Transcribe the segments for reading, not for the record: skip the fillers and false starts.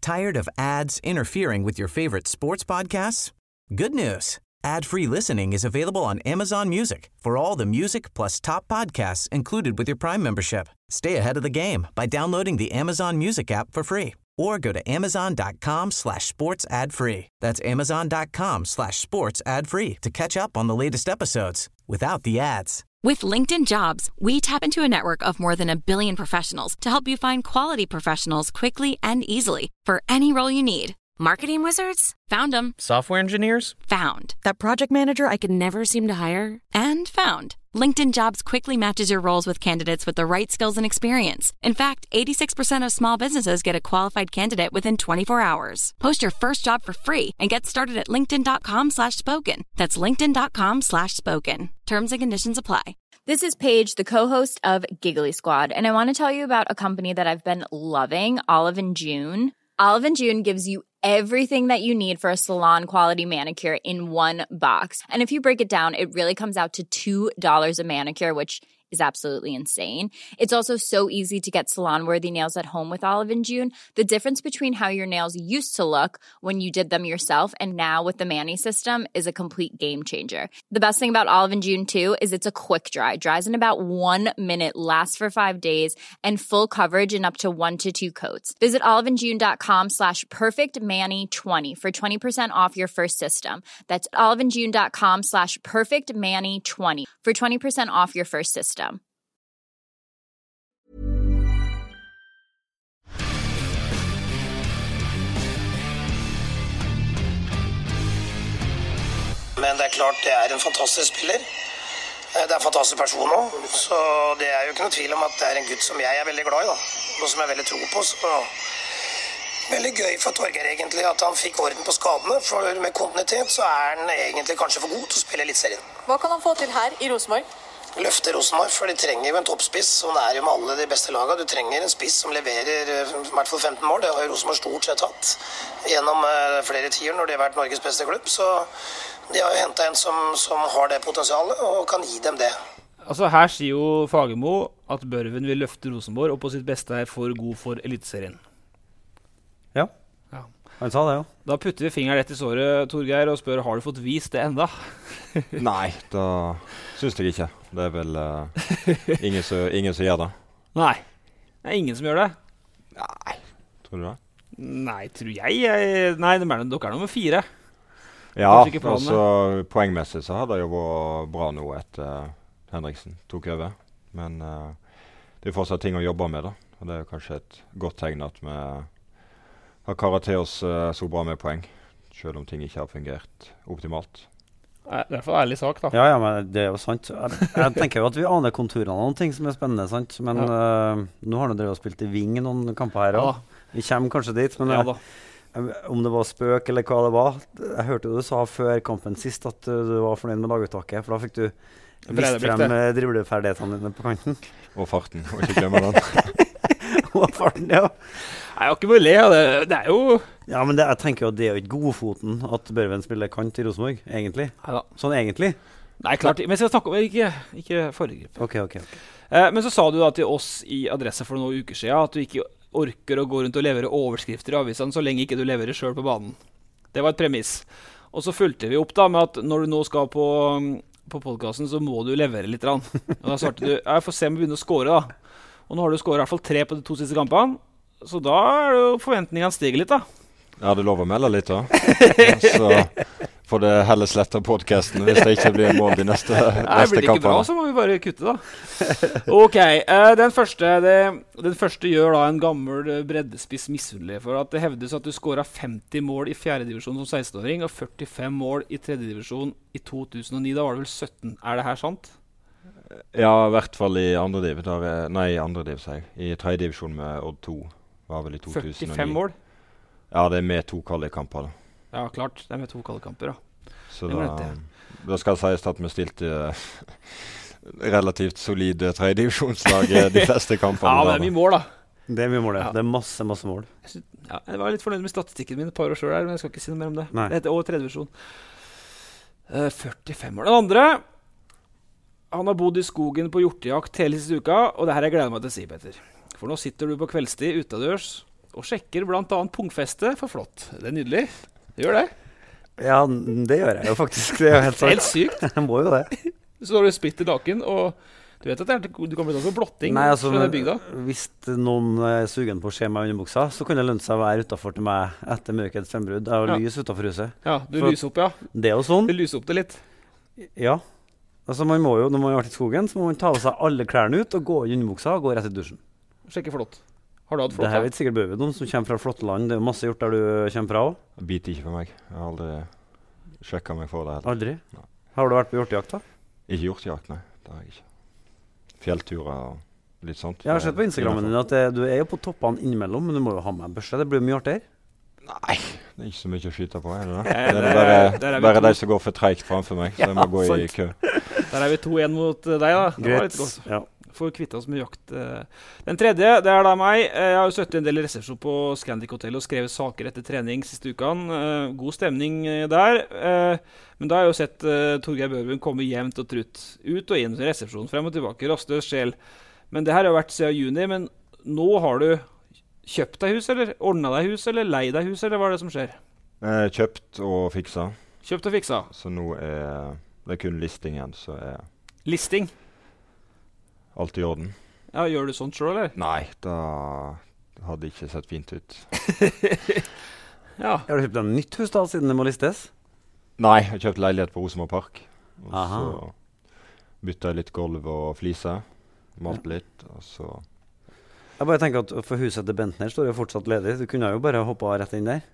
Tired of ads interfering with your favorite sports podcasts? Good news. Ad-free listening is available on Amazon Music for all the music plus top podcasts included with your Prime membership. Stay ahead of the game by downloading the Amazon Music app for free or go to amazon.com/sports ad free. That's amazon.com/sports ad free to catch up on the latest episodes without the ads. With LinkedIn Jobs, we tap into a network of more than 1 billion professionals to help you find quality professionals quickly and easily for any role you need. Marketing wizards? Found them. Software engineers? Found. That project manager I could never seem to hire? And found. LinkedIn Jobs quickly matches your roles with candidates with the right skills and experience. In fact, 86% of small businesses get a qualified candidate within 24 hours. Post your first job for free and get started at linkedin.com/spoken. That's linkedin.com/spoken. Terms and conditions apply. This is Paige, the co-host of Giggly Squad, and I want to tell you about a company that I've been loving, Olive & June. Olive & June gives you everything that you need for a salon-quality manicure in one box. And if you break it down, it really comes out to $2 a manicure, which is absolutely insane. It's also so easy to get salon-worthy nails at home with Olive & June. The difference between how your nails used to look when you did them yourself and now with the Mani system is a complete game changer. The best thing about Olive & June, too, is it's a quick dry. Dries in about 1 minute, lasts for 5 days, and full coverage in up to 1 to 2 coats. Visit oliveandjune.com/perfectmani20 for 20% off your first system. That's oliveandjune.com/perfectmani20 for 20% off your first system. Men det klart, det en fantastisk spiller. Det en fantastisk person også, så det jo ikke noe tvil om at det en gutt som jeg veldig glad i, da. Og som jeg veldig tror på, så veldig gøy for Torgeir egentlig at han fikk orden på skadene, for med kontinuitet så han egentlig kanskje for god til å spille Eliteserien. Hva kan han få til her i Rosenborg? Løfte Rosenborg, for de trenger jo en toppspiss, og det jo med alle de beste lagene. Du trenger en spiss som leverer i hvert fall 15 mål, det har jo Rosenborg stort sett hatt gjennom flere tider når de har vært Norges beste klubb, så de har jo hentet en som har det potensialet og kan gi dem det. Altså her sier jo Fagermo at Børven vil løfte Rosenborg og på sitt beste for god for Eliteserien. Ja, han sa det jo. Da putter vi fingeren rett i såret, Torgeir, og spør, har du fått vist det enda? Nei, da synes jeg ikke. Det vel ingen som gjør det. Nei, det ingen som gjør det. Nei, tror du det? Nei, tror jeg. Nei, dere nummer 4. Ja, altså poengmessig så hadde det jo vært bra nå etter Henriksen tok over. Men det fortsatt ting å jobbe med da. Og det kanskje et godt tegn at vi har karet til oss så bra med poeng, selv om ting ikke har fungert optimalt. Det i hvert fall ærlig sak da. Ja, men det jo sant. Jeg tenker jo at vi aner konturene av noen ting som spennende, sant? Men nå har dere spilt i Ving noen kamper her også. Vi kommer kanskje dit, men om det var spøk eller hva det var. Jeg hørte du sa før kampen sist at du var fornøyd med laguttaket, for da fikk du vist frem dribleferdighetene dine på kanten. Og farten, og ikke glemme den. Og farten, ja. Jeg har ikke mulig, det jo... Ja, men jeg tenker jo at det jo ikke godfoten at Børven spiller kant i Rosenborg, egentlig. Neida. Sånn egentlig? Nei, klart, men jeg skal snakke om ikke foregripe. Ok. Men så sa du da til oss i Adresse for noen uker siden at du ikke orker å gå rundt og levere overskrifter i avisene så lenge ikke du leverer selv på banen. Det var et premiss. Og så fulgte vi opp da med at når du nå skal på podcasten så må du levere litt. Og da svarte du, jeg får se om vi begynner å score da. Og nå har du scoret i hvert fall 3 på de 2 siste kampene. Så da det jo forventningene stiger litt da. Ja, du lover å melde litt da. Så får det heller slette podcasten hvis det ikke blir mål de neste kampene. Nei, blir det ikke bra så må vi bare kutte da. Ok, den første gjør da en gammel breddespiss misunnelig for at det hevdes at du skåret 50 mål i 4. divisjon som 16-åring og 45 mål i 3. divisjon i 2009. Da var det vel 17. Det her sant? Ja, i hvert fall i andre div. Nei, i andre div, sier jeg. I 3. divisjon med Odd 2 var vel i 2009. 45 mål? Ja, det med 2 kvalikkamper da. Ja, klart. Det med 2 kvalikkamper da. Så da skal det sies at vi stilte relativt solide 3. divisjonslag de fleste kampene. Ja, men det mye mål da. Det mye mål, ja. Det masse mål. Ja, jeg var litt fornøyd med statistikken min et par år selv der, men jeg skal ikke si noe mer om det. Nei. Det heter også 3. divisjon. 45 mål. Den andre, han har bodd i skogen på hjortejakt hele siste uka, og det her jeg gleder meg til å si, Petter. For nå sitter du på kveldstid utadørs og sjekker blant annet pungfeste for flått. Det nydelig. Du gjør det? Ja, det gjør jeg jo faktisk. Det er jo helt sant. Helt sykt. Jeg må jo det. Så har du splitter naken, og du vet at du kan bli tatt for blotting. Nei, altså, hvis noen er sugen på å se meg under buksa, så kan det lønne seg å være utenfor til meg etter mørkets frembrudd. Jeg har lys utenfor huset. Ja, du lyser opp, ja. Det er jo sånn. Du lyser opp det litt. Ja. Altså, man må jo, når man har vært i skogen, så må man ta av seg alle klærne ut og gå i underbuksa og gå rett i dusjen. Sjekke flott. Har du hatt flott? Det her vet sikkert Børve, noen som kommer fra flotteland. Det er jo masse gjort der du kommer fra også. Det biter ikke for meg. Jeg har aldri sjekket meg for det heller. Aldri? Nei. Har du vært på hjortejakt da? Ikke hjortejakt, nei. Det har jeg ikke. Fjellturer og litt sånt. Jeg har sett på Instagrammen din at du er jo på toppene innimellom, men du må jo ha med en børse. Det blir jo mye artigere. Nei, det er ikke så mye å skyte på, er det det? Det er bare de som går for tregt framfor meg, så jeg må gå i kø. Der er vi 2-1 mot deg da. Greit, ja. Får kvitte oss med jakt. Den tredje, det er da meg. Jeg har jo søtt en del resepsjon på Scandic Hotel og skrevet saker etter trening siste ukene. God stemning der. Men da har jeg jo sett Torgeir Børven komme jevnt og trutt ut og inn til resepsjon, frem og tilbake, rastløs sjel. Men det her har jo vært siden juni, men nå har du kjøpt deg hus, eller ordnet deg hus, eller leid deg hus, eller hva er det som skjer? Kjøpt og fiksa. Kjøpt og fiksa. Så nå er det kun listingen, så er listing? Alt i orden. Ja, gjør du sånt selv, eller? Nei, da hadde det ikke sett fint ut. Ja. Har du kjøpt deg nytt hus da, siden det må listes? Nei, jeg har kjøpt leilighet på Rosenborg Park. Og Aha. så bytta jeg litt gulv og fliser. Malt litt, og så... Jeg bare tenker at for huset til Bentner står jo fortsatt ledig. Du kunne jo bare hoppet rett inn der.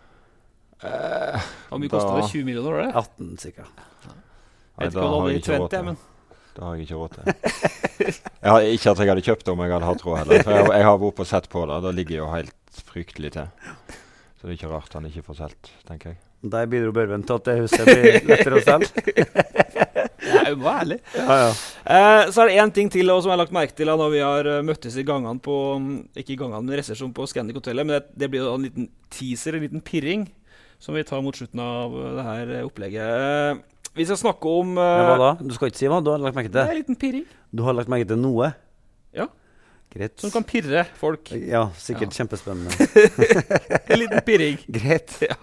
Hvor mye kostet det? 20 millioner, var det? 18, sikkert. Jeg vet ikke hva det er i 20, men... Det har jeg ikke råd til. Ikke at jeg hadde kjøpt det om jeg hadde hatt råd heller. For jeg har vært på sett på det, da ligger jo helt fryktelig til. Så det er ikke rart han ikke får selv, tenker jeg. Der bidro Børven til at det huset blir lettere å selge. Jeg er jo bare ærlig. Ja, ja. Så er det en ting til som jeg har lagt merke til når vi har møttes i gangene på, ikke i gangene, men resesjon på Scandic Hotellet, men det blir jo en liten teaser, en liten pirring, som vi tar mot slutten av det her opplegget. Vi skal snakke om... Hva da? Du skal ikke si hva? Du har lagt merke til det? Det er en liten pirring. Du har lagt merke til noe? Ja. Greit. Som kan pirre folk. Ja, sikkert kjempespennende. En liten pirring. Greit. Ja.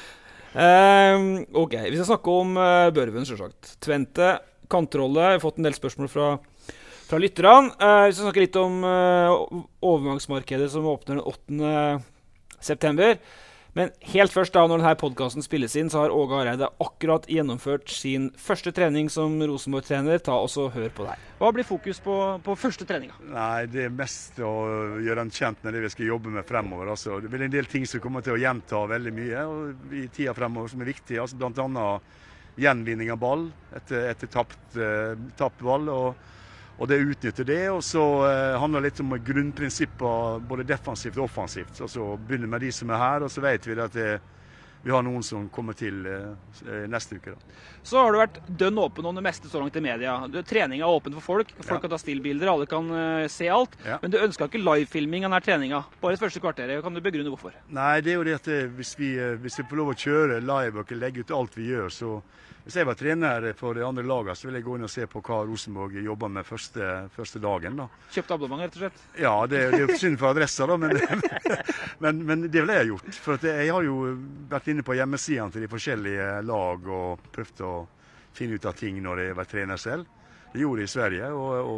Ok, vi skal snakke om Børven, selvsagt. Twente, kantrolle. Jeg har fått en del spørsmål fra lytterne. Vi skal snakke litt om overgangsmarkedet som åpner den 8. september. Men helt først da, når denne podcasten spilles inn, så har Åge Hareide akkurat gjennomført sin første trening som Rosenborg-trener. Ta og så hør på deg. Hva blir fokus på første treninga? Nei, det er mest å gjøre han kjent med det vi skal jobbe med fremover. Altså, det er en del ting som kommer til å gjenta veldig mye og i tida fremover som er viktig. Altså, blant annet gjenvinning av ball etter tapt ball. Og det utnytter det, og så handler det litt om grunnprinsipper, både defensivt og offensivt. Altså begynner med de som er her, og så vet vi at vi har noen som kommer til neste uke. Da. Så har du vært dønn åpen om det meste så langt i media. Treningen er åpen for folk. Folk kan ta stillbilder, alle kan se alt. Ja. Men du ønsker ikke livefilming av denne treninga. Bare det første kvarteret. Kan du begrunne hvorfor? Nei, det er jo det at hvis vi får lov å kjøre live og legge ut alt vi gjør, så hvis jeg var trener for det andre laget, så vil jeg gå inn og se på hva Rosenborg jobber med første dagen. Da. Kjøpt abonnement, rett og slett? Ja, det er jo synd for adresser, da, men det ville jeg gjort. For jeg har jo vært inne på hjemmesidene til de forskjellige lag og prøvd å finne ut av ting når jeg var trener selv. Det gjorde jeg i Sverige,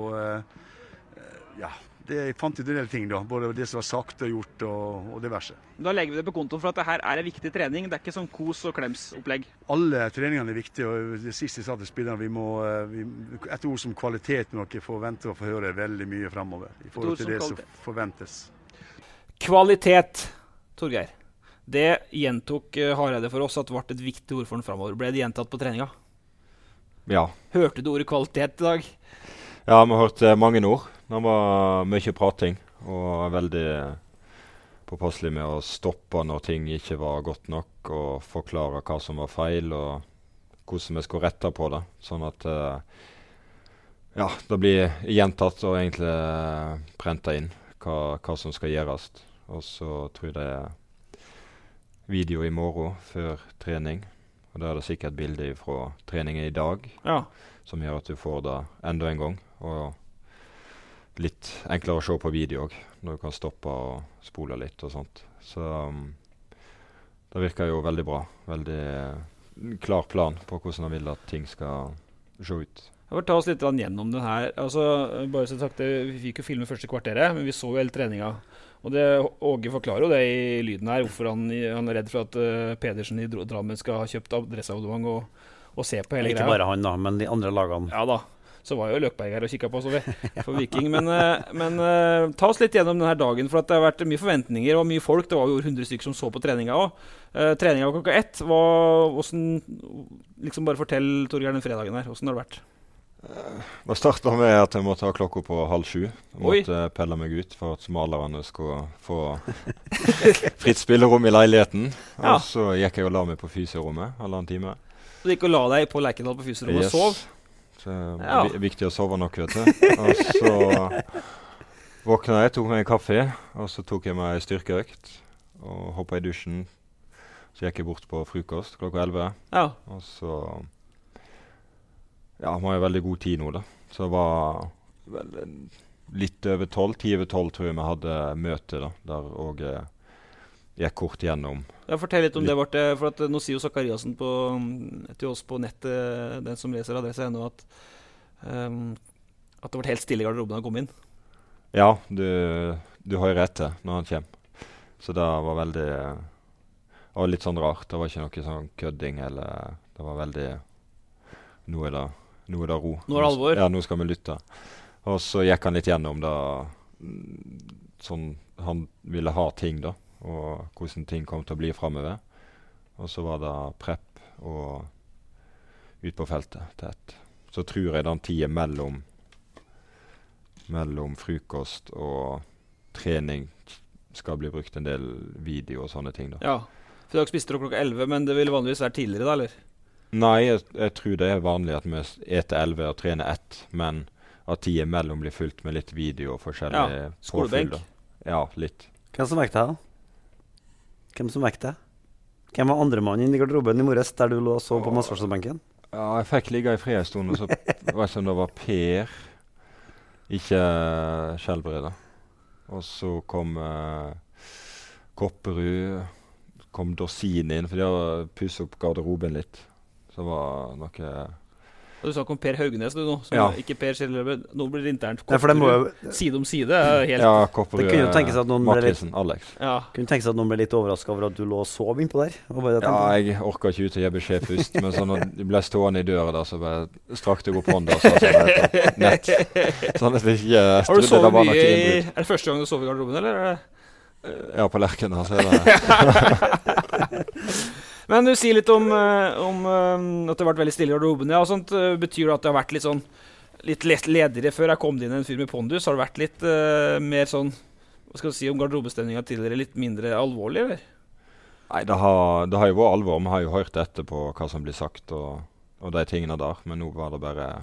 ja, jeg fant ut en del ting da, både det som var sagt og gjort og diverse. Da legger vi det på kontoen for at det her er en viktig trening, det er ikke sånn kos- og klems-opplegg. Alle treningene er viktige, og det siste jeg sa til spillerne, et ord som kvalitet må dere få vente og få høre veldig mye fremover, i forhold til det som forventes. Kvalitet, Torgeir. Det gjentok Hareide for oss at det ble et viktig ord for den fremover. Ble det gjentatt på treninga? Ja. Hørte du ordet kvalitet i dag? Ja, vi har hørt mange ord. Det var mye prating, og veldig påpasselig med å stoppe når ting ikke var godt nok, og forklare hva som var feil, og hvordan vi skulle rette på det. Sånn at ja, det blir gjentatt og egentlig prentet inn hva som skal gjøres. Og så tror jeg det er video i morgen før trening, og da er det sikkert bilder fra treningen i dag, som gjør at du får det enda en gang. Og litt enklere å se på video også, når du kan stoppe og spole litt og sånt. Så det virker jo veldig bra. Veldig klar plan på hvordan han vil at ting skal se ut. Jeg vil ta oss litt gjennom den her. Altså, bare så sagt, vi fikk jo filme første kvarteret, men vi så jo hele treninga. Og Åge forklarer jo det i lyden her, hvorfor han er redd for at Pedersen i Drammen skal ha kjøpt adresseabonnement og se på hele greia. Ikke bare han da, men de andre lagene. Ja da. Så var jo Løkberg her og kikket på oss for Viking. Men ta oss litt gjennom denne dagen, for at det har vært mye forventninger og mye folk. Det var jo 100 stykker som så på treninga også. Treninga var klokka 1. Liksom bare fortell, Torgeir, den fredagen her. Hvordan har det vært? Det startet med at jeg måtte ha klokka på 6:30. Jeg måtte pelle meg ut for at malerne skulle få fritt spillerom i leiligheten. Ja. Og så gikk jeg og la meg på fysiorommet, halvannen time. Så du gikk og la deg på Lerkendal på fysiorommet og sov? Så viktig å sove nok, vet du. Og så våkna jeg, tok meg en kaffe, og så tok jeg meg styrkeøkt og hoppet i dusjen. Så gikk jeg bort på frokost klokka 11. Ja. Og så man har jo veldig god tid nå da. Så det var litt over 12, 10 over 12 tror jeg vi hadde møte da, der Åge gikk kort gjennom. Ja, fortell litt om det, for at nå sier jo Zakariasen til oss på nettet, den som leser adresse ennå, at det var helt stille i garderoben da han kom inn. Ja, du har jo rett til når han kommer. Så det var litt sånn rart. Det var ikke noe sånn kødding, eller det var veldig nå er det ro. Nå er det alvor. Ja, nå skal vi lytte. Og så gikk han litt gjennom da, sånn han ville ha ting da, og hvordan ting kom til å bli fremover. Og så var det prep og ut på feltet tett. Så tror jeg den tiden mellom frokost og trening skal bli brukt en del video og sånne ting da. Ja, for dere spiste klokka 11, men det ville vanligvis være tidligere da, eller? Nei, jeg tror det er vanlig at vi eter 11 og trener 1, men at tiden mellom blir fulgt med litt video og forskjellige skolebenk. Ja, litt. Hvem som vekte deg da? Hvem var andre mannen i garderoben i morges der du lå og så på massasjebenken? Ja, jeg fikk ligge i fred en stund, og så var det som det var Per, ikke Skjelbreda. Og så kom Kopperud, kom Dorsin inn, for de har pusset opp garderoben litt. Så var noe... Og du sa om Per Haugenes nå, ikke Per Skjelbreda. Nå blir det internt side om side. Ja, Kopperud, det kunne jo tenkes at noen Alex. Ja. Kunne tenkes at noen ble litt overrasket over at du lå og sov innpå der. Jeg orket ikke ut og gi beskjed først, men så når de ble stående i døra der, så bare strakte jeg opp hånda og sa nett. Sånn at det ikke... Har du sovet mye Er det første gang du sov i garderoben, eller? Ja, på Lerkendal, så er det... Men du sier litt om at det har vært veldig stille i garderoben. Ja, sånt betyr det at det har vært litt ledere før jeg kom inn en fyr med pondus? Har det vært litt mer sånn, hva skal du si, om garderobestemninga tidligere, litt mindre alvorlig, eller? Nei, det har jo vært alvor. Vi har jo hørt etter på hva som blir sagt og de tingene der, men nå var det bare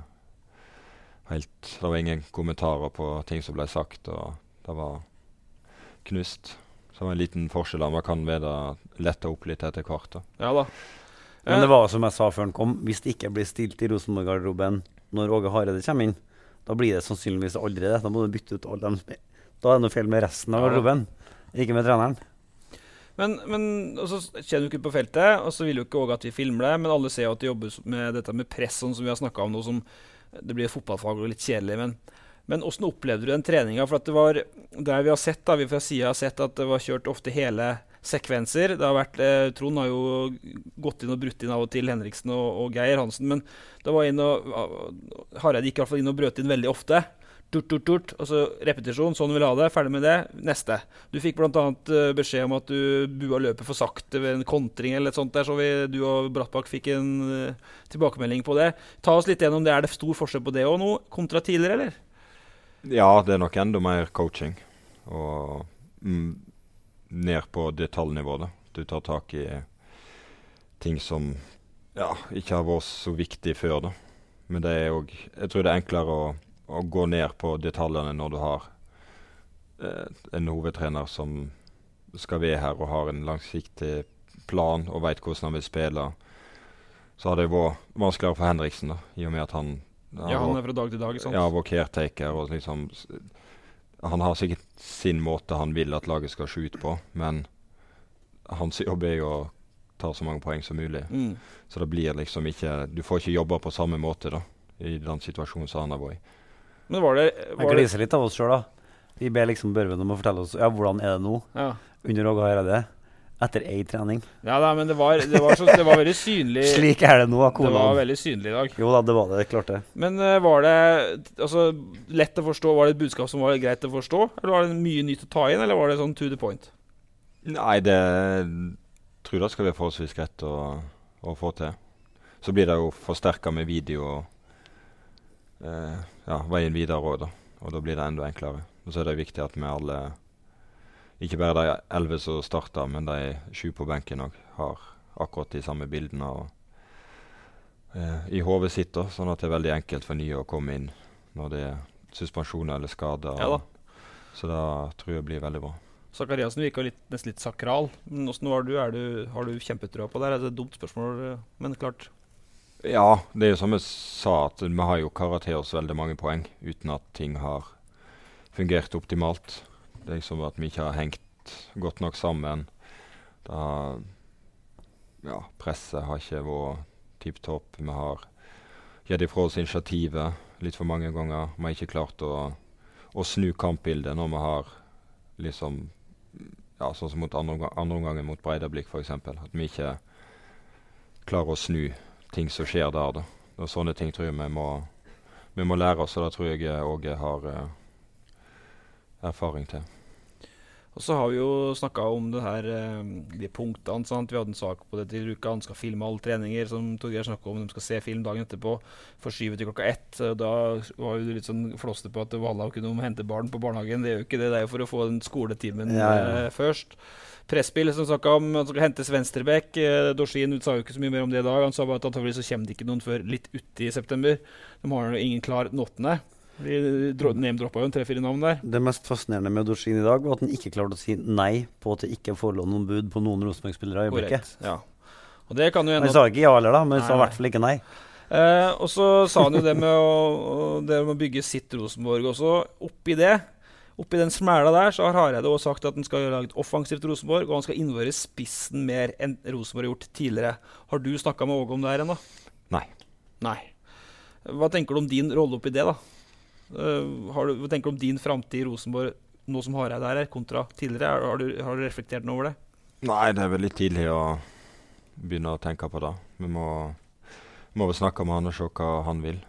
det var ingen kommentarer på ting som ble sagt, og det var knust. Så det var en liten forskjell man kan lette opp litt etter hvert. Da. Ja da. Men det var som jeg sa før han kom, hvis det ikke blir stilt i Rosenborg-garderoben når Åge Hareide kommer inn, da blir det sannsynligvis aldri det. Da må du bytte ut alle dem. Da er det noe feil med resten av garderoben, ikke med treneren. Men så kjenner du ikke på feltet, og så vil jo ikke Åge at vi filmer det, men alle ser jo at de jobber med dette med press, sånn som vi har snakket om nå, som det blir fotballfag og litt kjedelig, men hvordan opplevde du den treninga? For at det var der vi har sett, vi fra siden har sett at det var kjørt ofte hele sekvenser. Det har vært, Trond har jo gått inn og brutt inn av og til Henriksen og Geir Hansen, men det var Hareide gikk i hvert fall inn og brøt inn veldig ofte. Turt, og så repetisjon, sånn vil ha det, ferdig med det, neste. Du fikk blant annet beskjed om at du bua løpet for sakte ved en kontring eller et sånt der, så du og Brattbakk fikk en tilbakemelding på det. Ta oss litt gjennom det. Er det stor forskjell på det og nå, kontra tidligere, eller? Ja, det er nok enda mer coaching, og ned på detaljnivå da. Du tar tak i ting som ikke har vært så viktig før da. Men det er jo, jeg tror det er enklere å gå ned på detaljene når du har en hovedtrener som skal være her og har en langsiktig plan og vet hvordan han vil spille. Så har det vært vanskeligere for Henriksen da, i og med at han er fra dag til dag, sant? Ja, vår caretaker, og liksom han har sikkert sin måte han vil at laget skal se ut på, men hans jobb jo å ta så mange poeng som mulig. Så det blir liksom ikke, du får ikke jobbe på samme måte da, i den situasjonen som han har vært i. Men var det... Jeg gliser litt av oss selv da. Vi ber liksom Børven om å fortelle oss, hvordan det nå? Ja. Under Åge Hareide, etter en trening. Ja, da, men det var veldig synlig. Slik det nå, Konan. Det var veldig synlig i dag. Jo da, det var det, klart det. Men var det lett å forstå, var det et budskap som var greit å forstå? Eller var det mye nytt å ta inn, eller var det sånn to the point? Nei, jeg tror det skal være forholdsvis greit å få til. Så blir det jo forsterket med video og veien videre også, da. Og da blir det enda enklere. Og så det viktig at vi alle, ikke bare de 11 som starter, men de 7 på benken også, har akkurat de samme bildene i hodet sitt, da, sånn at det veldig enkelt for nye å komme inn når det suspensjoner eller skader. Ja da. Så da tror jeg det blir veldig bra. Zakariasen virker nesten litt sakral. Men hvordan var du? Har du kjempetrua på det? Det er et dumt spørsmål, men klart. Ja, det jo som jeg sa, at vi har jo karet til oss veldig mange poeng, uten at ting har fungert optimalt. Det liksom at vi ikke har hengt godt nok sammen. Presset har ikke vært tipp-topp. Vi har gitt ifra oss initiativet litt for mange ganger. Vi har ikke klart å snu kampbildet når vi har liksom, sånn som mot andre omgangen mot Breidablikk for eksempel. At vi ikke klarer å snu ting som skjer der da. Og sånne ting tror jeg vi må lære oss, og det tror jeg Åge har erfaring til. Og så har vi jo snakket om det her, de punktene, sant? Vi hadde en sak på det til uka, han skal filme alle treninger, som Torgeir snakket om, de skal se film dagen etterpå, forskyve til 1:00. Da var jo litt sånn flåste på at Valhall kunne hente barn på barnehagen. Det jo ikke det, det jo for å få den skoletimen først. Presspill som snakket om at skal hentes Venstrebekk. Dorsin sa jo ikke så mye mer om det i dag. Han sa bare at antakelig så kommer det ikke noen før litt ute i september. De har jo ingen klar den 8. Vi name-droppet jo en 3-4 navn der. Det mest fascinerende med Dorsin i dag var at han ikke klarte å si nei på at det ikke forelå noen bud på noen Rosenborg-spillere i øyeblikket. Ja. Og det kan jo han sa ikke ja heller da, men han sa i hvert fall ikke nei. Og så sa han jo det med å bygge sitt Rosenborg også. Oppi den smæla der så har Hareide også sagt at han skal lage et offensivt Rosenborg, og han skal innvøre spissen mer enn Rosenborg har gjort tidligere. Har du snakket med Åge om det her ennå? Nei. Hva tenker du om din rolle oppi det da? Hva tenker du om din fremtid i Rosenborg nå som Hareide er her, kontra tidligere? Har du reflektert noe over det? Nei, det er vel litt tidlig å begynne å tenke på det. Vi må vel snakke med han og se hva han vil.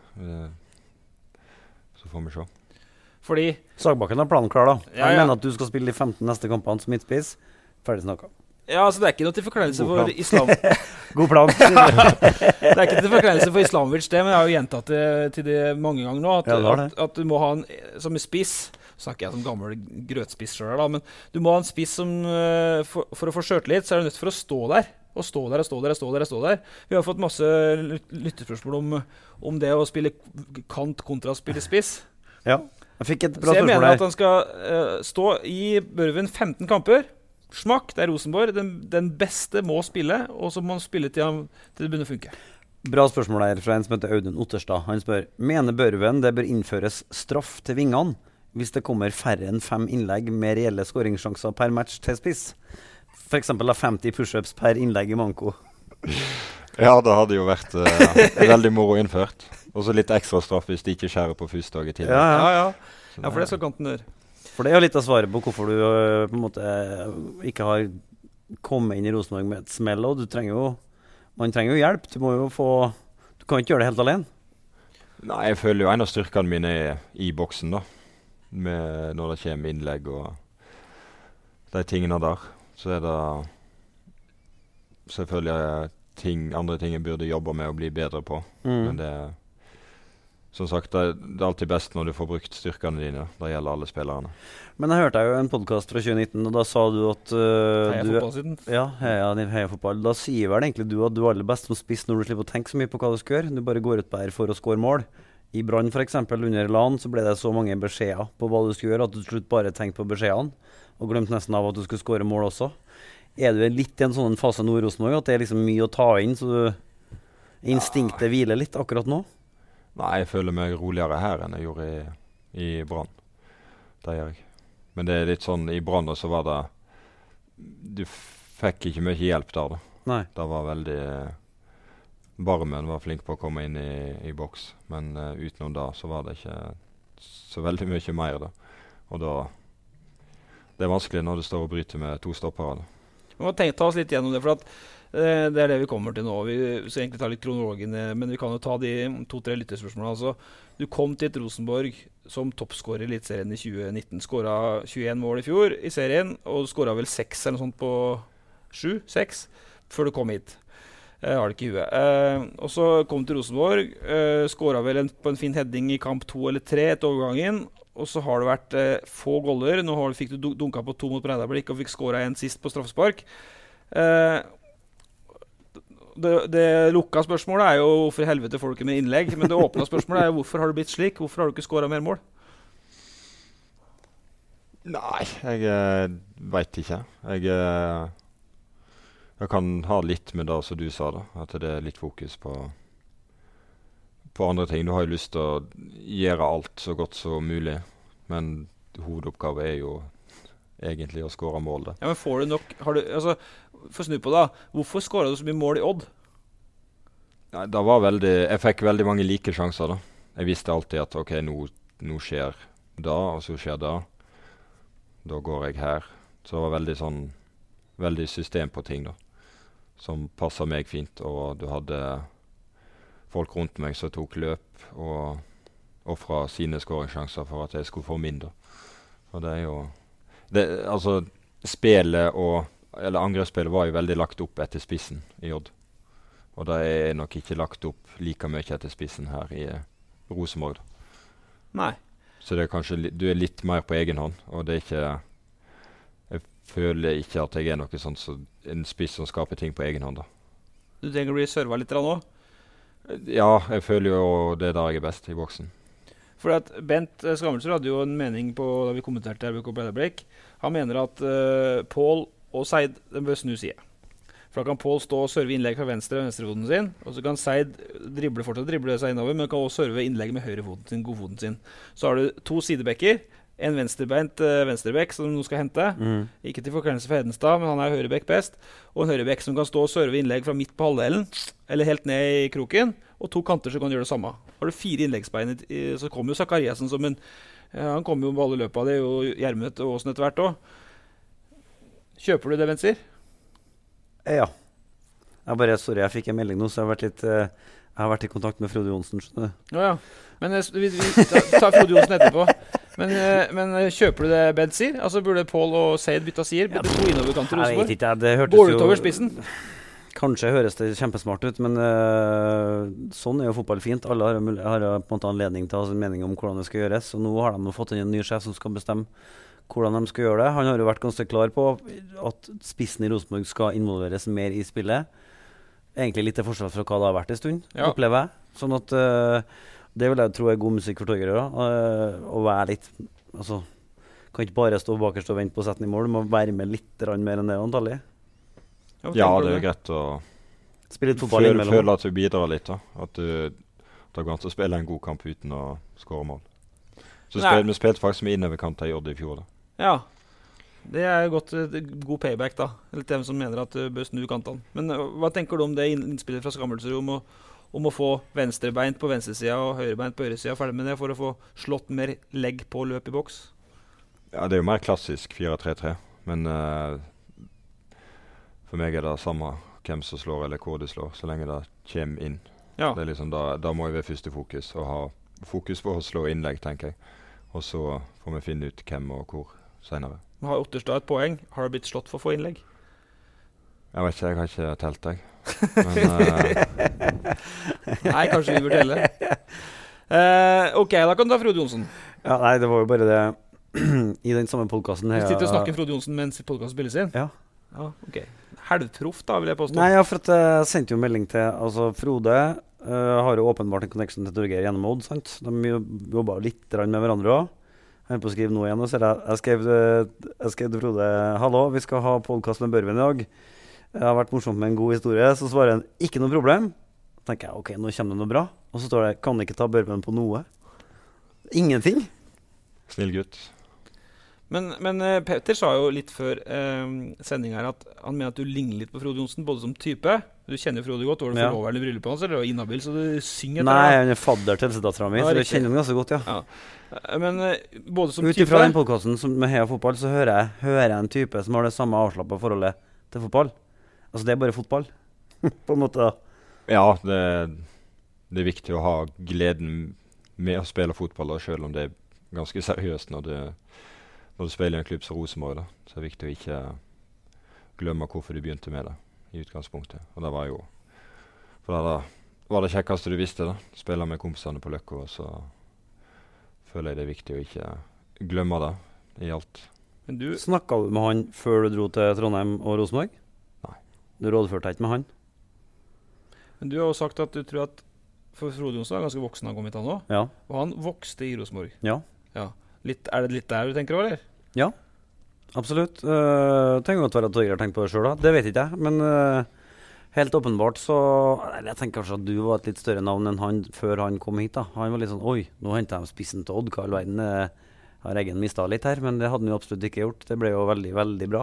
Så får vi se. Fordi Sagbakken har planen klar da. Han mener at du skal spille de 15 neste kampene som midtspiss. Ferdig snakket. Ja, altså det er ikke noe til forkleinelse for Islam. God plan. Det er ikke til forkleinelse for Islamovic det, men jeg har jo gjentatt det til det mange ganger nå, at du må ha en som er spiss, snakker jeg som gammel grøtspiss selv da, men du må ha en spiss som, for å få sjøltillit, så er du nødt for å stå der. Og stå der. Vi har fått masse lyttespørsmål om det å spille kant kontra å spille spiss. Ja, jeg fikk et bra spørsmål der. Så jeg mener at han skal stå i Børven 15 kamper. Smakk, det er Rosenborg. Den beste må spille, og så må han spille til det begynner å funke. Bra spørsmål der fra en som heter Audun Otterstad. Han spør, mener Børven det bør innføres straff til vingene hvis det kommer færre enn 5 innlegg med reelle skåringssjanser per match til spiss? For eksempel 50 push-ups per innlegg i manko. Ja, det hadde jo vært veldig moro innført. Og så litt ekstra straff hvis de ikke skjærer på første dag i tiden. Ja, for det skal kanten gjøre. For det er jo litt av svaret på hvorfor du på en måte ikke har kommet inn i Rosenborg med et smell, og man trenger jo hjelp. Du kan ikke gjøre det helt alene. Nei, jeg føler jo en av styrkene mine i boksen da, når det kommer innlegg og de tingene der. Så er det selvfølgelig andre ting jeg burde jobbe med å bli bedre på. Men det som sagt, det er alltid best når du får brukt styrkene dine. Det gjelder alle spillerne. Men jeg hørte jo en podcast fra 2019, og da sa du at Heia fotball siden. Ja, heia fotball. Da sier vel egentlig du at du er aller best som spiss når du slipper å tenke så mye på hva du skal gjøre. Du bare går ut der for å score mål. I Brann for eksempel, under LAN, så ble det så mange beskjeder på hva du skulle gjøre, at du slutt bare tenkte på beskjedene, og glemte nesten av at du skulle score mål også. Er du litt i en sånn fase nå i Rosenborg, at det er liksom mye å ta inn, så instinktet hviler litt akkurat nå? Nei, jeg føler meg roligere her enn jeg gjorde i Brann. Det gjør jeg. Men det litt sånn, i Brann så var det, du fikk ikke mye hjelp der da. Nei. Det var veldig, Barmen var flink på å komme inn i boks, men utenom da så var det ikke så veldig mye mer da. Og da, det vanskelig når du står og bryter med 2 stoppere da. Vi må ta oss litt gjennom det, for at det det vi kommer til nå. Vi skal egentlig ta litt kronologien, men vi kan jo ta de 2-3 lyttespørsmålene. Altså, du kom til et Rosenborg som toppskårer i Eliteserien i 2019. Skåret 21 mål i fjor i serien, og skåret vel 6 eller noe sånt på 7-6 før du kom hit. Jeg har det ikke i huet. Og så kom til Rosenborg, skåret vel på en fin heading i kamp 2 eller 3 etter overgangen, og så har det vært få goller. Nå fikk du dunket på 2 mot Breidablikk og fikk skåret en sist på straffespark. Det lukka spørsmålet jo hvorfor i helvete får du ikke mer innlegg, men det åpna spørsmålet jo hvorfor har det blitt slik? Hvorfor har du ikke skåret mer mål? Nei, jeg vet ikke. Jeg kan ha litt med det som du sa da, at det litt fokus på andre ting. Du har jo lyst til å gjøre alt så godt som mulig, men hovedoppgave jo egentlig å skåre mål da. Ja, men får du nok, for snu på da, hvorfor skåret du så mye mål i Odd? Nei, det var jeg fikk veldig mange like sjanser da. Jeg visste alltid at ok, nå skjer det, og så skjer det. Da går jeg her. Så det var veldig system på ting da, som passet meg fint, og du hadde folk rundt meg som tok løp og offret sine skåringssjanser for at jeg skulle få mindre. Og det jo altså, spillet eller angrepsspillet var jo veldig lagt opp etter spissen i Odd. Og det nok ikke lagt opp like mye etter spissen her i Rosenborg. Nei. Så det kanskje, du litt mer på egen hånd, og det ikke, jeg føler ikke at jeg noe sånt som en spiss som skaper ting på egen hånd da. Du trenger å bli servet litt nå? Ja, jeg føler jo det der jeg best i boksen. For at Bent Skammelsrud hadde jo en mening på, da vi kommenterte RBK Breidablikk. Han mener at Pål og Seid bør snu side. For da kan Pål stå og serve innlegg fra venstrefoten sin, og så kan Seid fortsatt drible seg innover, men kan også serve innlegg med høyrefoten sin, godfoten sin. Så har du 2 sidebekker, en venstrebeint venstrebekk som du skal hente. Ikke til forkleinelse for Hedenstad, men han høyrebekk best. Og en høyrebekk som kan stå og serve innlegg fra midt på halvdelen, eller helt ned i kroken, og 2 kanter som kan gjøre det samme. Har du 4 innleggsbein, så kommer jo Zakariasen som han kommer jo med alle løpet av det, og Gjermund og Åsen etter hvert også. Kjøper du det, Bent sier? Ja. Sorry, jeg fikk en melding nå, så jeg har vært i kontakt med Frode Johnsen, skjønner du? Ja. Men vi tar Frode Johnsen etterpå. Men kjøper du det Bent sier? Altså burde Pål og Seid bytte sier? Burde 2 innoverkanter Rosenborg? Jeg vet ikke, det hørtes jo... Går utover spissen? Kanskje høres det kjempesmart ut, men sånn jo fotball fint. Alle har på en måte anledning til å ha sin mening om hvordan det skal gjøres, og nå har de fått inn en ny sjef som skal bestemme hvordan de skal gjøre det. Han har jo vært ganske klar på at spissen i Rosenborg skal involveres mer i spillet. Egentlig litt til forskjell fra hva det har vært en stund, opplever jeg. Sånn at det vil jeg tro god musikk for Torgeir å være litt, altså, kan ikke bare stå bakerst og vente på å sette den i mål, du må være med litt mer enn det antagelig. Ja, det jo greit å spille litt fotball innimellom. Føle at du bidrar litt da, at du går an til å spille en god kamp uten å skåre mål. Så vi spilte faktisk med innoverkanter i Odd i fjor da. Ja, det god payback da, eller til dem som mener at du bør snu kantene. Men hva tenker du om det innspillet fra Skammelsrud om å få venstrebeint på venstresida og høyrebeint på høyresida, ferdig med det for å få slått mer legg på løp i boks? Ja, det jo mer klassisk 4-3-3, men for meg det samme hvem som slår eller hvor de slår, så lenge det kommer inn. Ja. Det liksom da må jeg være første fokus, og ha fokus på å slå innlegg, tenker jeg. Og så får vi finne ut hvem og hvor senere. Har Otterstad et poeng? Har det blitt slått for å få innlegg? Jeg vet ikke, jeg har ikke telt deg. Men, nei, kanskje vi bør telle. Ok, da kan du ta Frode Johnsen. Ja, nei, det var jo bare det i den samme podcasten. Du sitter og snakker Frode Johnsen mens podcasten spilles inn? Ja. Ja, ok. Helvproff da, vil jeg påstå. Nei, ja, for at jeg sendte jo melding til, altså Frode har jo åpenbart en connection til Torgeir gjennom Odd, sant? De jobber litt med hverandre også. Jeg er på å skrive noe igjen, og så jeg skrev til Frode, hallo, vi skal ha podcast med Børven i dag. Det har vært morsomt med en god historie, så svarer han, ikke noe problem. Så tenker jeg, ok, nå kommer det noe bra. Og så står det, kan ikke ta Børven på noe. Ingenting. Snill gutt. Men Petter sa jo litt før sending her at han mener at du ligner litt på Frode Johnsen, både som type. Du kjenner Frode godt. Var det forloveren i bryllupet hans, eller var inhabil, så du synger? Nei, han fadder til eldstedatteren min, så jeg kjenner han ganske godt, ja. Men både som type... Ut ifra den podcasten med Heia Fotball, så hører jeg en type som har det samme avslappet forholdet til fotball. Altså, det bare fotball, på en måte. Ja, det er viktig å ha gleden med å spille fotball, selv om det er ganske seriøst når du spiller i en klubb som Rosenborg. Så det er viktig å ikke glemme hvorfor du begynte med det i utgangspunktet. Og det var jo, for da var det kjekkeste du visste da, spille med kompisene på Løkka, og så føler jeg det er viktig å ikke glemme det i alt. Men snakket du med han før du dro til Trondheim og Rosenborg? Nei. Du rådførte ikke med han? Men du har jo sagt at du tror at for Frode Johnsen er ganske voksen han kom hit han også. Ja. Og han vokste i Rosenborg. Ja. Er det litt der du tenker over, eller? Ja, absolutt. Tenker godt være at Torgeir har tenkt på det selv da. Det vet ikke jeg, men helt åpenbart så... Jeg tenker kanskje at du var et litt større navn enn han før han kom hit da. Han var litt sånn, oi, nå hentet jeg spissen til Odd, hva all verden har egen mistet litt her, men det hadde han jo absolutt ikke gjort. Det ble jo veldig, veldig bra.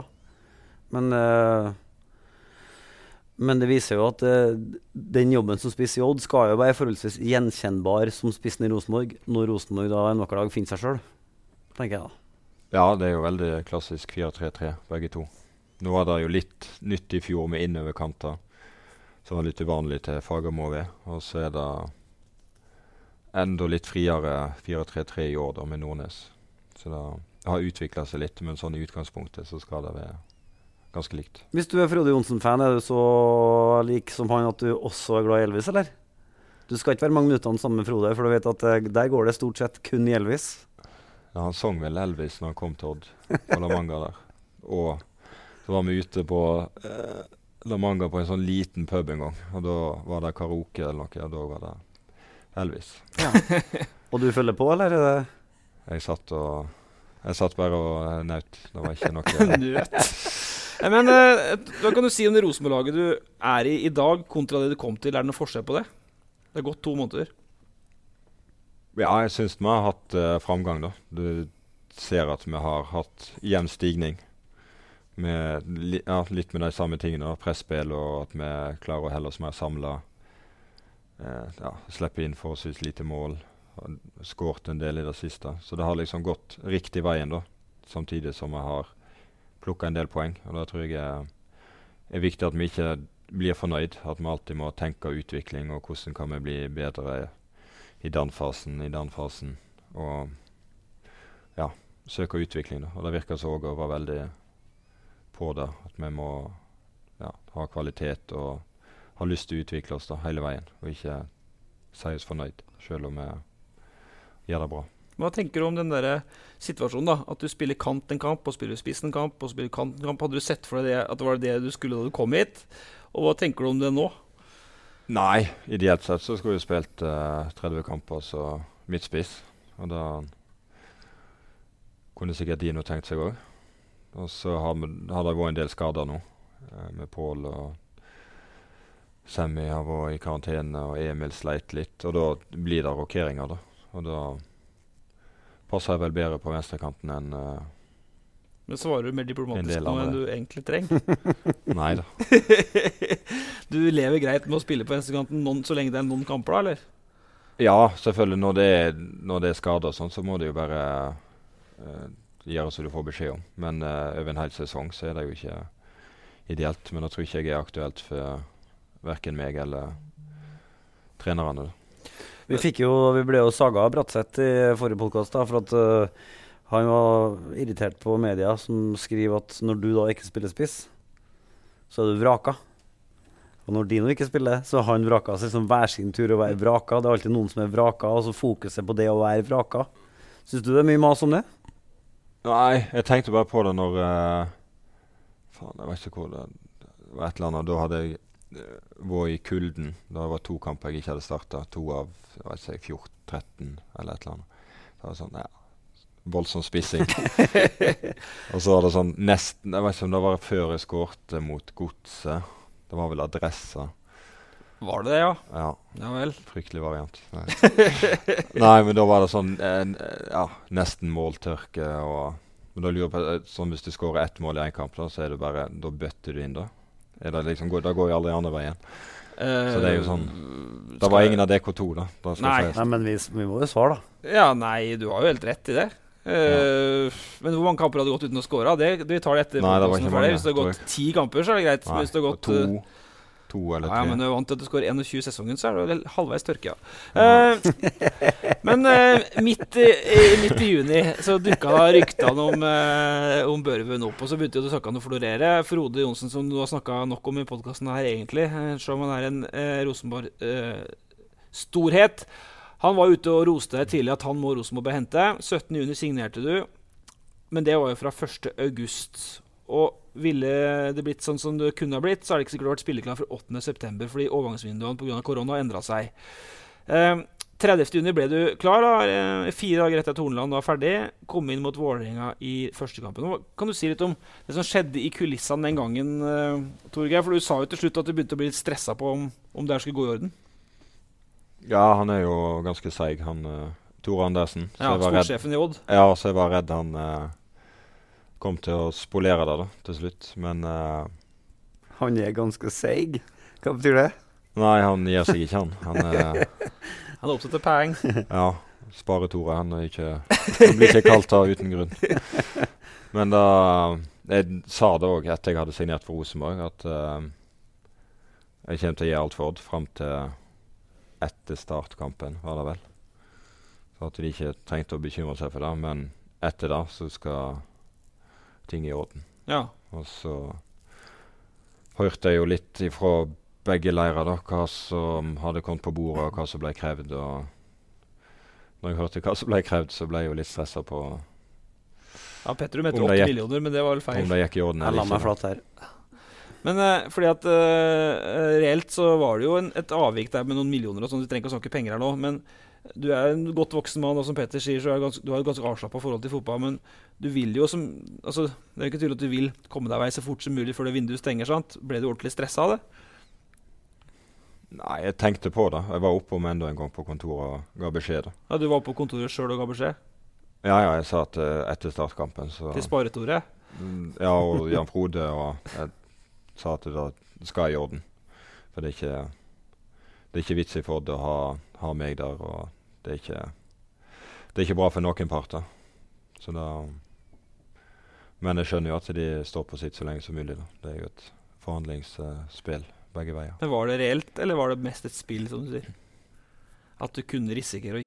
Men det viser jo at den jobben som spiss i Odd skal jo være forholdsvis gjenkjennbar som spissen i Rosenborg, når Rosenborg da en vakker dag finner seg selv, tenker jeg da. Ja, det er jo veldig klassisk 4-3-3, begge to. Nå var det jo litt nytt i fjor med innoverkanter, som var litt uvanlig til Fagermo ved, og så er det enda litt friere 4-3-3 i år da, med Nordnes. Så det har utviklet seg litt, men sånn i utgangspunktet så skal det være ganske likt. Hvis du er Frode Johnsen-fan, er du så lik som han at du også er glad i Elvis, eller? Du skal ikke være mange minuttene sammen med Frode, for du vet at der går det stort sett kun i Elvis. Ja, han sang vel Elvis når han kom til Odd, på La Manga der. Og så var vi ute på La Manga på en sånn liten pub en gang, og da var det karaoke eller noe, og da var det Elvis. Ja. Og du følger på, eller? Jeg satt bare og nøt. Det var ikke noe... Nøt. Men hva kan du si om det Rosenborg-laget du er i dag, kontra det du kom til? Er det noe forskjell på det? Det har gått 2 måneder. Ja, jeg synes vi har hatt framgang da. Du ser at vi har hatt jevn stigning. Med, litt med de samme tingene, presspill, og at vi klarer å helle oss mer samlet. Slippe inn forholdsvis lite mål. Skåret en del i det siste. Så det har liksom gått riktig veien da. Samtidig som vi har plukket en del poeng. Og da tror jeg er viktig at vi ikke blir fornøyd. At vi alltid må tenke utvikling, og hvordan kan vi bli bedre i den fasen, og søke utvikling da. Og det virker så også å være veldig på det, at vi må ha kvalitet og ha lyst til å utvikle oss da, hele veien, og ikke si oss fornøyd, selv om vi gjør det bra. Hva tenker du om den der situasjonen da, at du spiller kant en kamp, og spiller spiss en kamp, og spiller kant en kamp? Hadde du sett for deg at det var det du skulle da du kom hit? Og hva tenker du om det nå? Nei, ideelt sett så skulle vi spilt 30 kamper, så midtspiss. Og da kunne sikkert Dino tenkt seg også. Og så har det vært en del skader nå, med Paul og Sammy har vært i karantene, og Emil sleit litt. Og da blir det rokeringer da. Og da passer jeg vel bedre på venstrekanten enn Men svarer du mer diplomatisk nå enn du egentlig trenger? Nei da. Du lever greit med å spille på venstrekanten så lenge det er noen kamper da, eller? Ja, selvfølgelig. Når det er skader og sånn, så må det jo bare gjøre så du får beskjed om. Men over en hel sesong så er det jo ikke ideelt. Men da tror ikke jeg er aktuelt for hverken meg eller trenerne. Vi ble jo saga av Bratseth i forrige podcast da, for at han var irritert på media som skriver at når du da ikke spiller spiss, så er du vraka. Og når Dino ikke spiller, så har han vraka seg som hver sin tur å være vraka. Det er alltid noen som er vraka, og så fokuset på det å være vraka. Synes du det er mye mas om det? Nei, jeg tenkte bare på det når jeg vet ikke hvor det var et eller annet. Da hadde jeg vært i kulden. Da var 2 kamper jeg ikke hadde startet. 2 av 14-13 eller et eller annet. Det var sånn, voldsom spissing. Og så var det sånn nesten, jeg vet ikke om det var før jeg skårte mot Godset. Det var vel Adressa. Var det det, ja? Ja. Ja vel. Fryktelig variant. Nei, men da var det sånn, nesten måltørke, og Men da lurer jeg på, sånn hvis du skårer 1 mål I en kamp, da, så det bare, da bøtter du inn da. Det liksom, da går jo aldri andre veien. Så det jo sånn, da var ingen av DK2 da. Nei, men vi må jo svare da. Ja, nei, du har jo helt rett I det. Men hvor mange kamper hadde gått uten å skåre? Vi tar det etter. Nei, det var ikke mange. Hvis det har gått 10 kamper, så det greit. Nei, Hvis det har gått... 2 eller 3. Ja, men du vant til at du skårer 21 sesongen, så det halvveis tørke, Men midt I juni så dukket da ryktene om Børven opp, og så begynte jo sakkene å florere. Frode Jonsen, som du har snakket nok om I podcasten her egentlig, selv om han en Rosenborg storhet. Han var ute og roste tidlig at han må Rosenborg behente. 17. juni signerte du, men det var jo fra 1. august. Og ville det blitt sånn som det kunne ha blitt, så det ikke sikkert vært spilleklar for 8. september, fordi overgangsvinduene på grunn av korona endret seg. 30. juni ble du klar, da, 4 dager etter at Horneland var ferdig, kom inn mot Vålerenga I første kampen. Kan du si litt om det som skjedde I kulissene den gangen, Torgeir? For du sa jo til slutt at du begynte å bli litt stresset på om det skulle gå I orden. Ja, han jo ganske seig, han Tore Andersen. Ja, sportssjefen I Odd. Ja, så jeg var redd han... kom til å spolere det da, til slutt, men... Han ganske seig. Hva betyr det? Nei, han gir seg ikke, han. Han opptatt av peng. Ja, Spare-Tore, han blir ikke kalt da uten grunn. Men da... Jeg sa det også, etter jeg hadde signert for Rosenborg, at jeg kommer til å gi alt for Odd, frem til etter startkampen, var det vel. Så at de ikke trengte å bekymre seg for det, men etter det så skal... ting I orden. Ja. Og så hørte jeg jo litt ifra begge leirer da, hva som hadde kommet på bordet og hva som ble krevd. Og når jeg hørte hva som ble krevd, så ble jeg jo litt stresset på... Ja, Petter, du metter 8 millioner, men det var vel feil. Om det gikk I orden. Jeg la meg flatt her. Men fordi at reelt så var det jo et avvik der med noen millioner og sånn, du trenger ikke å snakke penger her nå, men du en godt voksen mann, og som Petter sier, så du har et ganske avslappet forhold til fotball, men du vil jo altså, det ikke tydelig at du vil komme deg vei så fort som mulig før det vinduet stenger, sant? Ble du ordentlig stresset av det? Nei, jeg tenkte på det. Jeg var oppe om enda en gang på kontoret og ga beskjed da. Ja, du var på kontoret selv og ga beskjed? Ja, jeg sa at etter startkampen så... Til Spare-Tore? Ja, og Jan Frode, og jeg sa at det skal I orden. For det ikke vits I for Odd å ha meg der, og det ikke bra for noen parter. Så da... Men jeg skjønner jo at de står på sitt så lenge som mulig da. Det jo et forhandlingsspill begge veier. Men var det reelt, eller var det mest et spill, som du sier? At du kunne risikere å...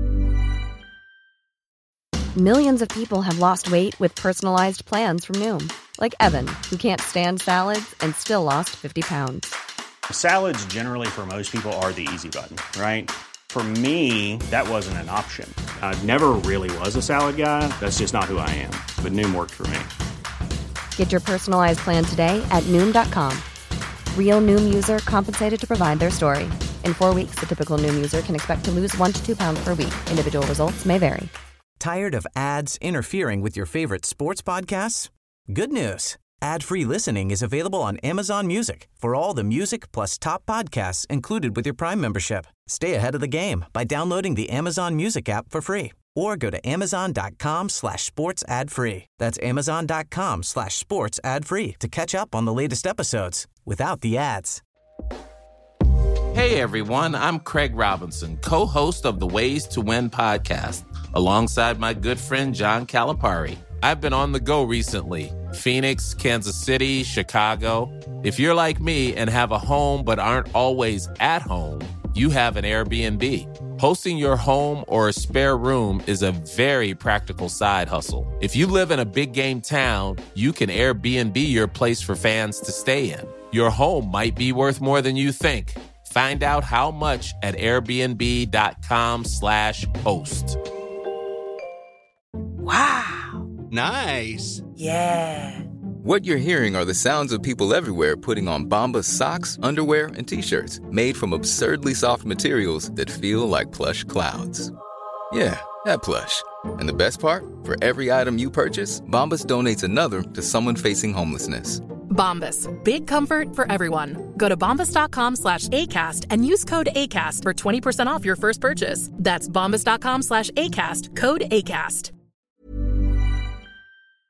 Millions of people have lost weight with personalized plans from Noom. Like Evan, who can't stand salads and still lost 50 pounds. Salads generally for most people are the easy button, right? For me, that wasn't an option. I never really was a salad guy. That's just not who I am. But Noom worked for me. Get your personalized plan today at Noom.com. Real Noom user compensated to provide their story. In 4 weeks, the typical Noom user can expect to lose 1 to 2 pounds per week. Individual results may vary. Tired of ads interfering with your favorite sports podcasts? Good news. Ad-free listening is available on Amazon Music for all the music plus top podcasts included with your Prime membership. Stay ahead of the game by downloading the Amazon Music app for free or go to amazon.com/sports ad free. That's amazon.com/sports ad free to catch up on the latest episodes without the ads. Hey everyone, I'm Craig Robinson, co-host of the Ways to Win podcast, alongside my good friend John Calipari. I've been on the go recently. Phoenix, Kansas City, Chicago. If you're like me and have a home but aren't always at home, you have an Airbnb. Hosting your home or a spare room is a very practical side hustle. If you live in a big game town, you can Airbnb your place for fans to stay in. Your home might be worth more than you think. Find out how much at airbnb.com/host. Wow. Nice. Yeah. What you're hearing are the sounds of people everywhere putting on Bombas socks, underwear, and T-shirts made from absurdly soft materials that feel like plush clouds. Yeah, that plush. And the best part? For every item you purchase, Bombas donates another to someone facing homelessness. Bombas. Big comfort for everyone. Go to bombas.com/ACAST and use code ACAST for 20% off your first purchase. That's bombas.com/ACAST, code ACAST.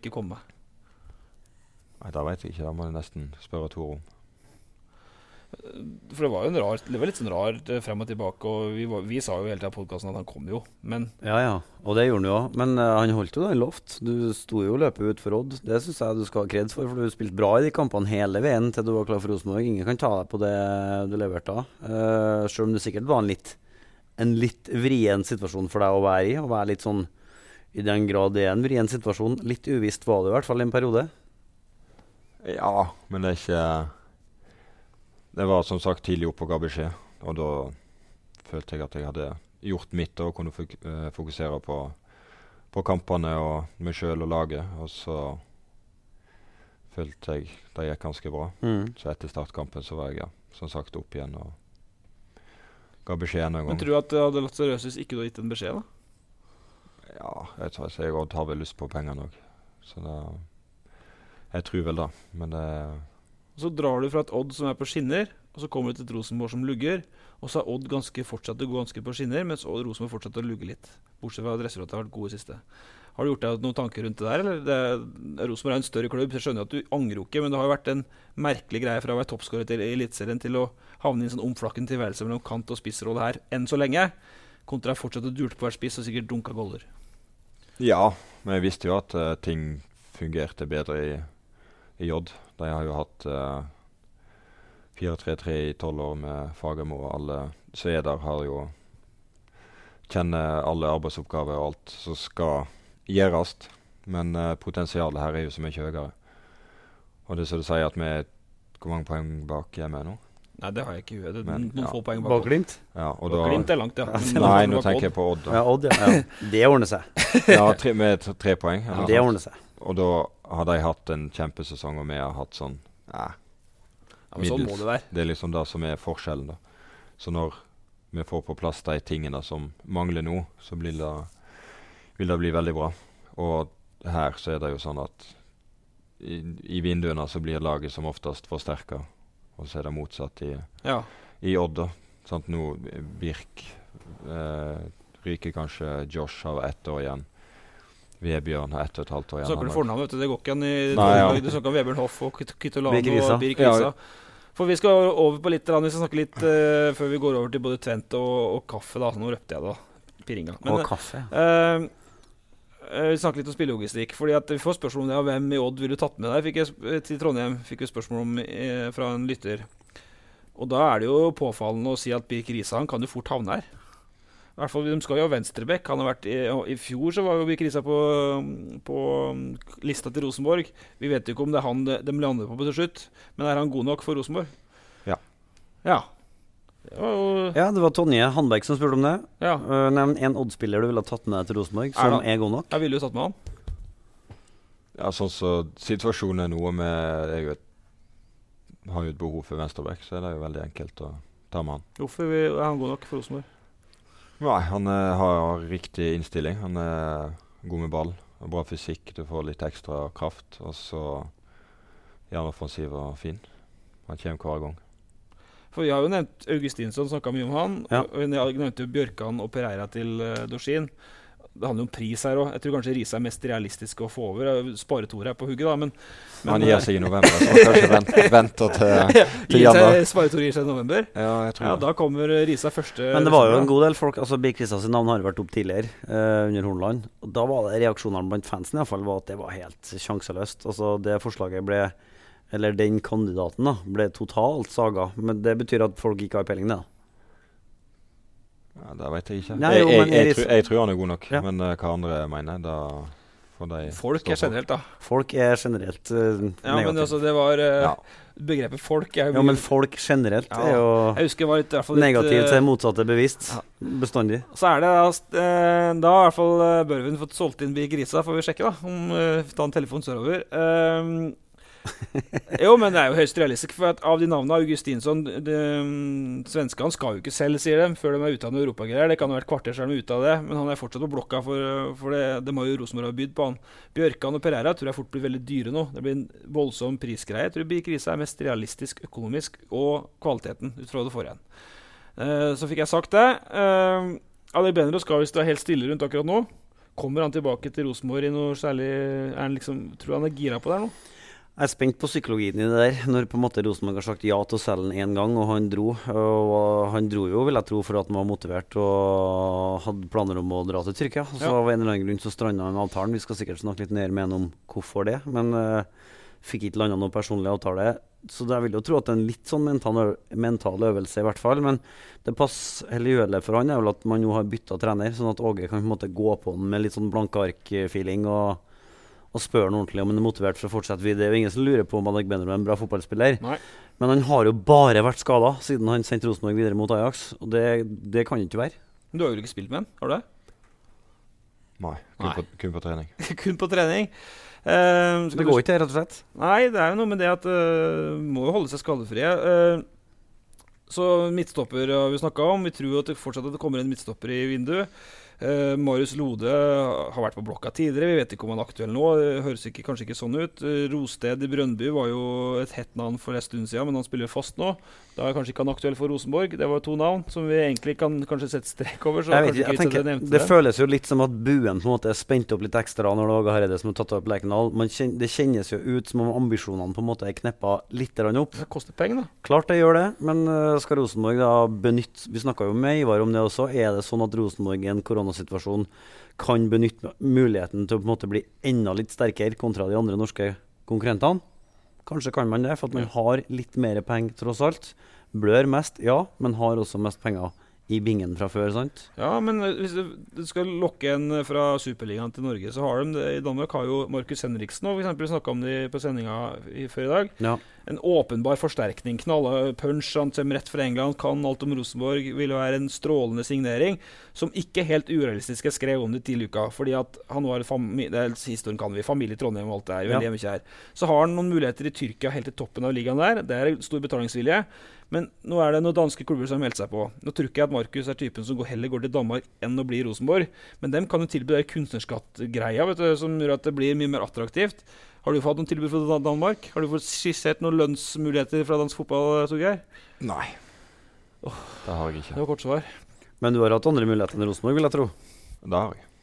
ikke komme? Nei, da vet jeg ikke. Da må jeg nesten spørre Tor om. For det var litt sånn rar frem og tilbake, og vi sa jo hele tiden i podcasten at han kom jo, men... Ja, og det gjorde han jo også, men han holdt jo da i loft. Du sto jo løpet ut for Odd. Det synes jeg du skal ha kreds for du spilte bra i de kampene hele veien til du var klar for Rosenborg. Ingen kan ta deg på det du leverte da. Selv om det sikkert var en litt vrien situasjon for deg å være i, og være litt sånn, i den grad det en vrien situasjon, litt uvisst var det i hvert fall i en periode. Ja, men det ikke... Det var som sagt tidlig opp og ga beskjed, og da følte jeg at jeg hadde gjort mitt og kunne fokusere på kampene og meg selv og laget, og så følte jeg det gikk ganske bra. Så etter startkampen så var jeg som sagt opp igjen og ga beskjed en gang. Men tror du at det hadde latt seriøst hvis ikke du hadde gitt en beskjed da? Ja, jeg har vel lyst på penger nok, så jeg tror vel da, men det... Så drar du fra et Odd som på skinner, og så kommer du til et Rosenborg som lugger, og så har Odd fortsatt å gå ganske på skinner, mens Rosenborg fortsatt å lugge litt. Bortsett fra at resultatet har vært gode siste. Har du gjort deg noen tanker rundt det der, eller? Rosenborg en større klubb, så jeg skjønner at du angrer ikke, men det har jo vært en merkelig greie fra å være toppskårer til Elitserien til å havne i en sånn omflakkende tilværelse mellom kant- og spissrolle her, enn så lenge, kontra fortsatt å dulte på hver spiss og sikkert dunka goller. Ja, men jeg visste jo at ting fungerte bedre i Odd. De har jo hatt 4-3-3 i 12 år med Fagermo, og alle Sveder har jo kjenner alle arbeidsoppgaver og alt som skal gjøres, men potensialet her jo så mye høyere. Og det så du sier at vi hvor mange poeng bak hjemme nå? Nei, det har jeg ikke. Det noen få poeng bak Glimt? Ja, og Glimt langt, ja. Nei, nå tenker jeg på Odd. Ja, Odd, ja. Det ordner seg. Ja, med 3 poeng. Ja, det ordner seg. Og da har de hatt en kjempesesong, og vi har hatt sånn, men sånn må det være. Det liksom det som forskjellen da. Så når vi får på plass de tingene som mangler nå, så vil det bli veldig bra. Og her så det jo sånn at i vinduene så blir laget som oftest forsterket, og så det motsatt i Odd da. Sånn, nå Birk ryker kanskje Josh av 1 år igjen. Vebjørn har 1,5 år igjen. Så snakker du fornavn, vet du. Det går ikke an i du snakker om Vebjørn Hoff og Kytolano og Birk Risa. For vi skal over på litt, vi skal snakke litt før vi går over til både Tvent og kaffe da. Nå røpte jeg da, Piringa. Og kaffe. Vi snakker litt om spillelogistikk, fordi at vi får spørsmål om det, hvem i Odd vil du tatt med deg? Til Trondheim fikk vi spørsmål om fra en lytter. Og da det jo påfallende å si at Birk Risa, han kan jo fort havne her. I hvert fall, de skal jo ha venstrebekk. Han har vært i fjor så var jo Birk Risa på lista til Rosenborg. Vi vet jo ikke om det han de lander på til slutt, men han god nok for Rosenborg? Ja. Ja. Det var Tonje Handberg som spurte om det. Ja. Nevn en Odd-spiller du ville ha tatt med deg til Rosenborg, som god nok. Jeg ville jo tatt med han. Ja, sånn så situasjonen noe med har jo et behov for venstrebekk, så det jo veldig enkelt å ta med han. Hvorfor han god nok for Rosenborg? Nei, han har riktig innstilling. Han god med ball, bra fysikk, du får litt ekstra kraft, og så gjerne offensiv og fin. Han kommer hver gang. For vi har jo nevnt Augustinsson, snakket mye om han, og jeg nevnte jo Bjørkan og Pereira til Dorsin. Det handler jo om pris her også. Jeg tror kanskje Risa mest realistisk å få over. Spare Tor her på hugget da, men han gir seg i november, så kanskje venter til januar. Spare Tor gir seg i november? Ja, jeg tror det. Da kommer Risa første... Men det var jo en god del folk, altså Birk Risas navn har vært opp tidligere under Hornland, og da var det reaksjonene blant fansen i hvert fall, var at det var helt sjanseløst. Altså det forslaget eller den kandidaten da, ble totalt saga, men det betyr at folk ikke har peiling det da. Ja, det vet jeg ikke. Nei, jeg tror han god nok, men hva andre mener, da får de... Folk generelt da. Folk generelt negativt. Ja, men altså det var... Begrepet folk jo... Ja, men folk generelt jo jeg husker var litt, i hvert fall litt, negativt til motsatte bevisst, bestandig. Så det da i hvert fall Børven fått solgt inn Birk Risa, får vi sjekke da, om ta en telefon sørover. Jo, men det jo høyst realistisk, for at av de navnene Augustinsson, svenskene skal jo ikke selv, sier de, før de ute av noen Europa-greier. Det kan ha vært kvarter siden ute av det, men han fortsatt på blokka, for det må jo Rosenborg ha bydd på han. Bjørkan og Pereira tror jeg fort blir veldig dyre nå. Det blir en voldsom prisgreie. Jeg tror Birk Risa mest realistisk økonomisk, og kvaliteten ut fra det får igjen. Så fikk jeg sagt det. Alec Benro skal visst være helt stille rundt akkurat nå. Kommer han tilbake til Rosenborg i noe særlig? Tror han gira på det nå? Jeg spent på psykologien i det der, når på en måte Rosenborg har sagt ja til å selge den en gang, og han dro. Og han dro jo, vil jeg tro, for at han var motivert og hadde planer om å dra til Tyrkia. Så av en eller annen grunn så strandet han avtalen. Vi skal sikkert snakke litt mer med han om hvorfor det, men fikk ikke landet noen personlig avtale. Så jeg vil jo tro at det en litt sånn mental øvelse i hvert fall, men det passer heller uheldig for han er vel at man jo har byttet trener, sånn at Åge kan på en måte gå på den med litt sånn blanke ark-feeling og spør han ordentlig om han er motivert for å fortsette videre. Det er jo ingen som lurer på om Adegbenro er en bra fotballspiller. Nei. Men han har jo bare vært skadet siden han sendte Rosenborg videre mot Ajax, og det kan ikke være. Men du har jo ikke spilt med han, har du det? Nei, kun på trening. Kun på trening. Det går ikke, rett og slett. Nei, det er jo noe med det at må jo holde seg skadefrie. Så midtstopper har vi snakket om. Vi tror jo at det fortsatt kommer en midtstopper i vinduet. Marius Lode har vært på blokka tidligere. Vi vet ikke om han er aktuell nå. Det høres kanskje ikke sånn ut. Rosted i Brøndby var jo et hett navn for en stund siden, men han spiller fast nå. Da er kanskje ikke han aktuell for Rosenborg. Det var 2 navn som vi egentlig kan kanskje sette strek over. Så jeg tenker, det føles jo litt som at buen på en måte er spent opp litt ekstra når det var Åge Hareide som har tatt opp Lerkendal. Det kjennes jo ut som om ambisjonene på en måte er kneppet litt opp. Det koster penger da. Klart det gjør det, men skal Rosenborg da benytte, vi snakket jo med Ivar om det også, er det sånn at Rosenborg i en koronasituasjon kan benytte muligheten til å på en måte bli enda litt sterkere kontra de andre norske konkurrentene? Kanskje kan man det, for at man har litt mer penger tross alt. Blør mest, ja, men har også mest penger i bingen fra før, sant? Ja, men hvis du skal lokke en fra Superligaen til Norge, så har de det. I Danmark har jo Markus Henriksen, og for eksempel snakket om det på sendingen før i dag. Ja. En åpenbar forsterkning, knalla punch, han kommer rett fra England, kan alt om Rosenborg, vil være en strålende signering, som ikke helt urealistisk jeg skrev om det til uka, fordi at han var historien kan vi, familie i Trondheim og alt det er, veldig hjemmekjær. Så har han noen muligheter i Tyrkia helt til toppen av ligaen der, det er stor betalingsvilje, men nå er det noen danske klubber som har meldt seg på. Nå tror ikke jeg at Markus er typen som heller går til Danmark enn å bli i Rosenborg, men dem kan jo tilby det kunstnerskattgreia, som gjør at det blir mye mer attraktivt. Har du fått noen tilbud fra Danmark? Har du fått skissert noen lønnsmuligheter fra dansk fotball, Torgeir? Nei, det har jeg ikke. Det var kort svar. Men du har hatt andre muligheter enn Rosenborg, vil jeg tro. Det har jeg.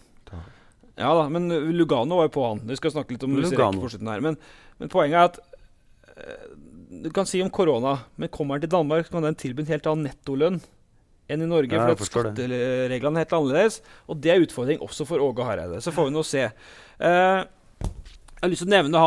Ja da, men Lugano var jo på han. Vi skal snakke litt om her. Men poenget er at du kan si om korona, men kommer han til Danmark, så kan den tilby en helt annen nettolønn enn i Norge, for at skattereglene er helt annerledes, og det er utfordring også for Åge Hareide. Så får vi nå se. Jeg har lyst til å nevne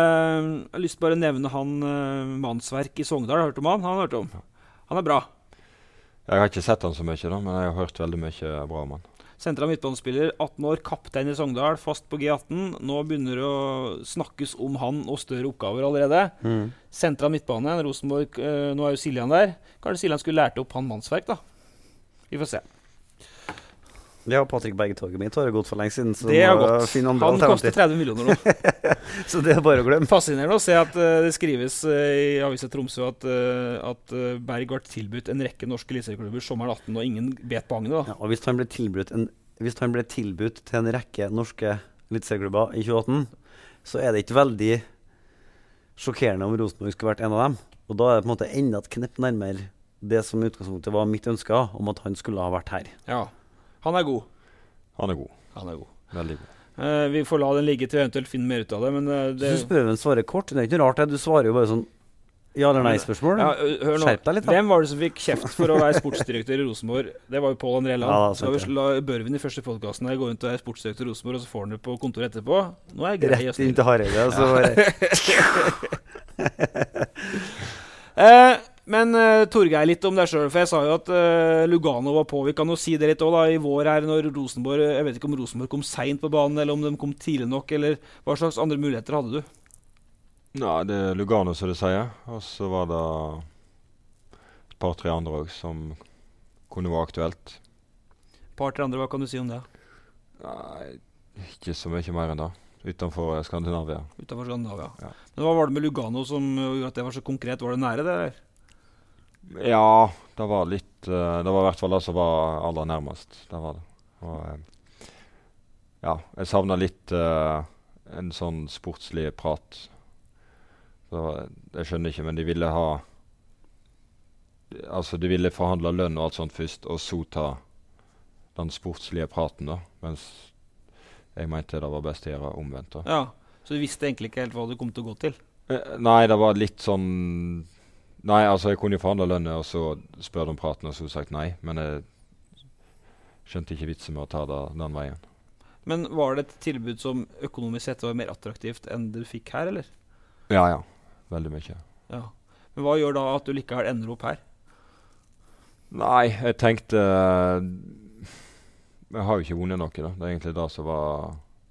han Mannsverk i Sogndal. Har du hørt om han? Han har hørt om. Han er bra. Jeg har ikke sett han så mye da, men jeg har hørt veldig mye bra om han. Sentral midtbanespiller, 18 år, kaptein i Sogndal, fast på G18. Nå begynner det å snakkes om han og større oppgaver allerede. Sentral midtbane, Rosenborg, nå er jo Siljan der. Kanskje Siljan skulle lært opp han Mannsverk da. Vi får se. Ja, Patrick Bergtoget mitt har gått for lenge siden. Det har gått. Han koster 30 millioner nå. Så det er bare å glemme. Fascinerende å se at det skrives i Avisa Tromsø at Berg ble tilbudt en rekke norske eliteserieklubber sommeren 18, og ingen bet på agnet da. Ja, og hvis han ble tilbudt til en rekke norske eliteserieklubber i 2018, så er det ikke veldig sjokkerende om Rosenborg skulle vært en av dem. Og da er det på en måte enda et knepp nærmere det som i utgangspunktet var mitt ønske om at han skulle ha vært her. Ja. Han er god. Han er god. Veldig god. Vi får la den ligge til eventuelt finne mer ut av det, men det... Så spør en svarer kort. Det er ikke rart det. Du svarer jo bare sånn ja eller nei spørsmål. Ja, hør nå. Skjerp deg litt da. Hvem var det som fikk kjeft for å være sportsdirektør i Rosenborg? Det var jo Pål André Land. Så la Børven i første podcasten her gå rundt og være sportsdirektør i Rosenborg, og så får han det på kontoret etterpå. Nå er jeg grei. Rett inn til Hareide, så bare... Men Torgeir, litt om deg selv, for jeg sa jo at Lugano var på. Vi kan jo si det litt også da, i vår her når Rosenborg, jeg vet ikke om Rosenborg kom sent på banen, eller om de kom tidlig nok, eller hva slags andre muligheter hadde du? Nei, det er Lugano som det sier, og så var det et par-tre andre også som kunne være aktuelt. Par-tre andre, hva kan du si om det? Nei, ikke så mye mer enn det. Utenfor Skandinavia. Utenfor Skandinavia, ja. Men hva var det med Lugano som gjorde at det var så konkret? Var det nære det der? Ja, det var litt, det var i hvert fall det som var aller nærmest, det var det. Og, ja, jeg savnet litt en sånn sportslig prat. Så jeg skjønner ikke, men de ville ha, altså de ville forhandle lønn og alt sånt først, og så ta den sportslige praten da, mens jeg mente det var best å gjøre omvendt. Da. Ja, så du visste egentlig ikke helt hva du kom til å gå til? Nei, det var litt sånn... Nei, altså jeg kunne jo forhandle lønnet, og så spør de om praten, og så sagt nei. Men jeg skjønte ikke vitsen med å ta det den veien. Men var det et tilbud som økonomisk sett var mer attraktivt enn det du fikk her, eller? Ja. Veldig mye. Ja. Men hva gjør da at du likevel ender opp her? Nei, jeg tenkte... Jeg har jo ikke vunnet noe, da. Det er egentlig det som var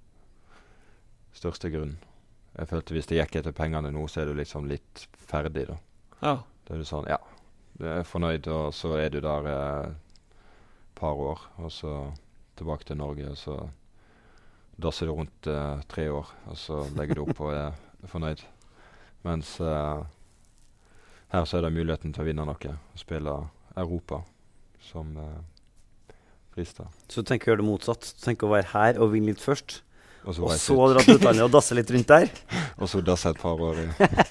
største grunnen. Jeg følte hvis det gikk etter pengene nå, så er du liksom litt ferdig, da. Ja. Da er du sånn, ja, du er fornøyd, og så er du der par år, og så tilbake til Norge, og så dasser du rundt 3 år, og så legger du opp og er fornøyd. Mens her så er det muligheten til å vinne noe, og spille Europa som frister. Så du tenker å gjøre det motsatt? Du tenker å være her og vinne litt først, og så dra til utlandet og dasse litt rundt der? Og så dasse et par år.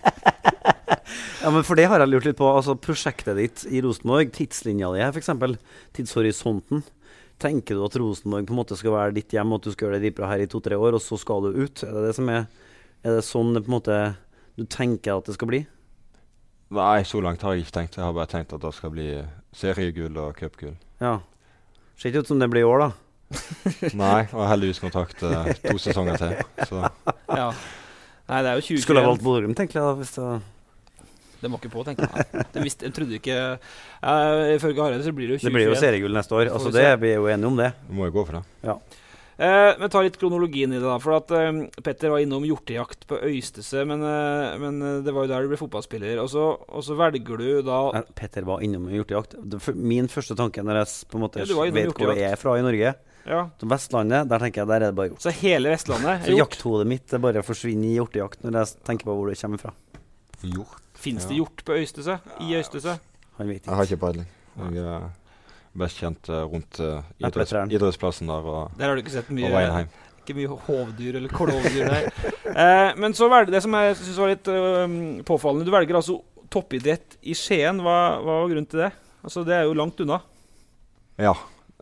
Ja, men for det har jeg lurt litt på. Altså prosjektet ditt i Rosenborg, tidslinja di her for eksempel, tidshorisonten. Tenker du at Rosenborg på en måte skal være ditt hjem, og at du skal gjøre det dritbra her i 2-3 år, og så skal du ut? Er det det sånn det på en måte du tenker at det skal bli? Nei, så langt har jeg ikke tenkt. Jeg har bare tenkt at det skal bli seriegull og cupgull. Ja. Ser ikke ut som det blir i år, da. Nei, og heldigvis kontrakt 2 sesonger til. Så. Ja. Nei, det er jo 2021. Skulle ha valgt Bodø, tenker jeg da, hvis det... Det må ikke på, tenker jeg. Jeg trodde ikke... Ifølge Hareide så blir det jo 2021. Det blir jo seriegull neste år. Altså det, vi er jo enige om det. Du må jo gå for det. Ja. Men ta litt kronologien i det da, for at Petter var innom hjortejakt på Øystese, men det var jo der du ble fotballspiller, og så velger du da... Petter var innom hjortejakt. Min første tanke når jeg på en måte vet hvor jeg er fra i Norge, Vestlandet, der tenker jeg, der er det bare hjort. Så hele Vestlandet så jakthodet mitt det bare forsvinner i hjortejakt når jeg tenker på hvor det kommer fra. Hjort? Finnes det hjort på Øystese? I Øystese? Han vet ikke. Jeg har ikke peiling. Jeg er best kjent rundt idrettsplassen der og der har du ikke sett mye, veien hjem. Ikke mye hovdyr eller kålhovdyr der. Men så velger det som jeg synes var litt påfallende. Du velger altså toppidrett i Skien. Hva var grunnen til det? Altså, det er jo langt unna. Ja,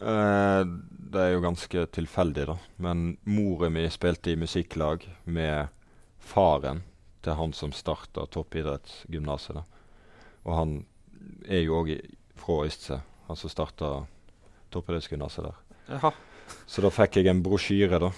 det er jo ganske tilfeldig da. Men moren min spilte i musikklag med faren til han som startet toppidrettsgymnaset da. Og han er jo også fra Øystse, han som startet toppidrettsgymnaset der. Jaha. Så da fikk jeg en brosjyre da,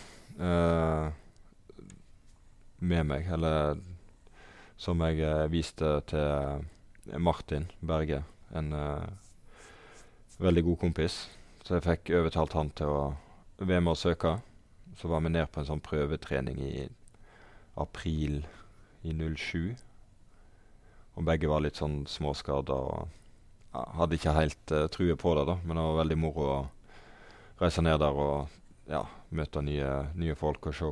med meg, eller som jeg viste til Martin Berge, en veldig god kompis. Så jeg fikk overtalt han til å være med å søke. Så var vi ned på en sånn prøvetrening i april i 07. Og begge var litt sånn småskader og hadde ikke helt true på det da. Men det var veldig moro å reise ned der og møte nye folk og se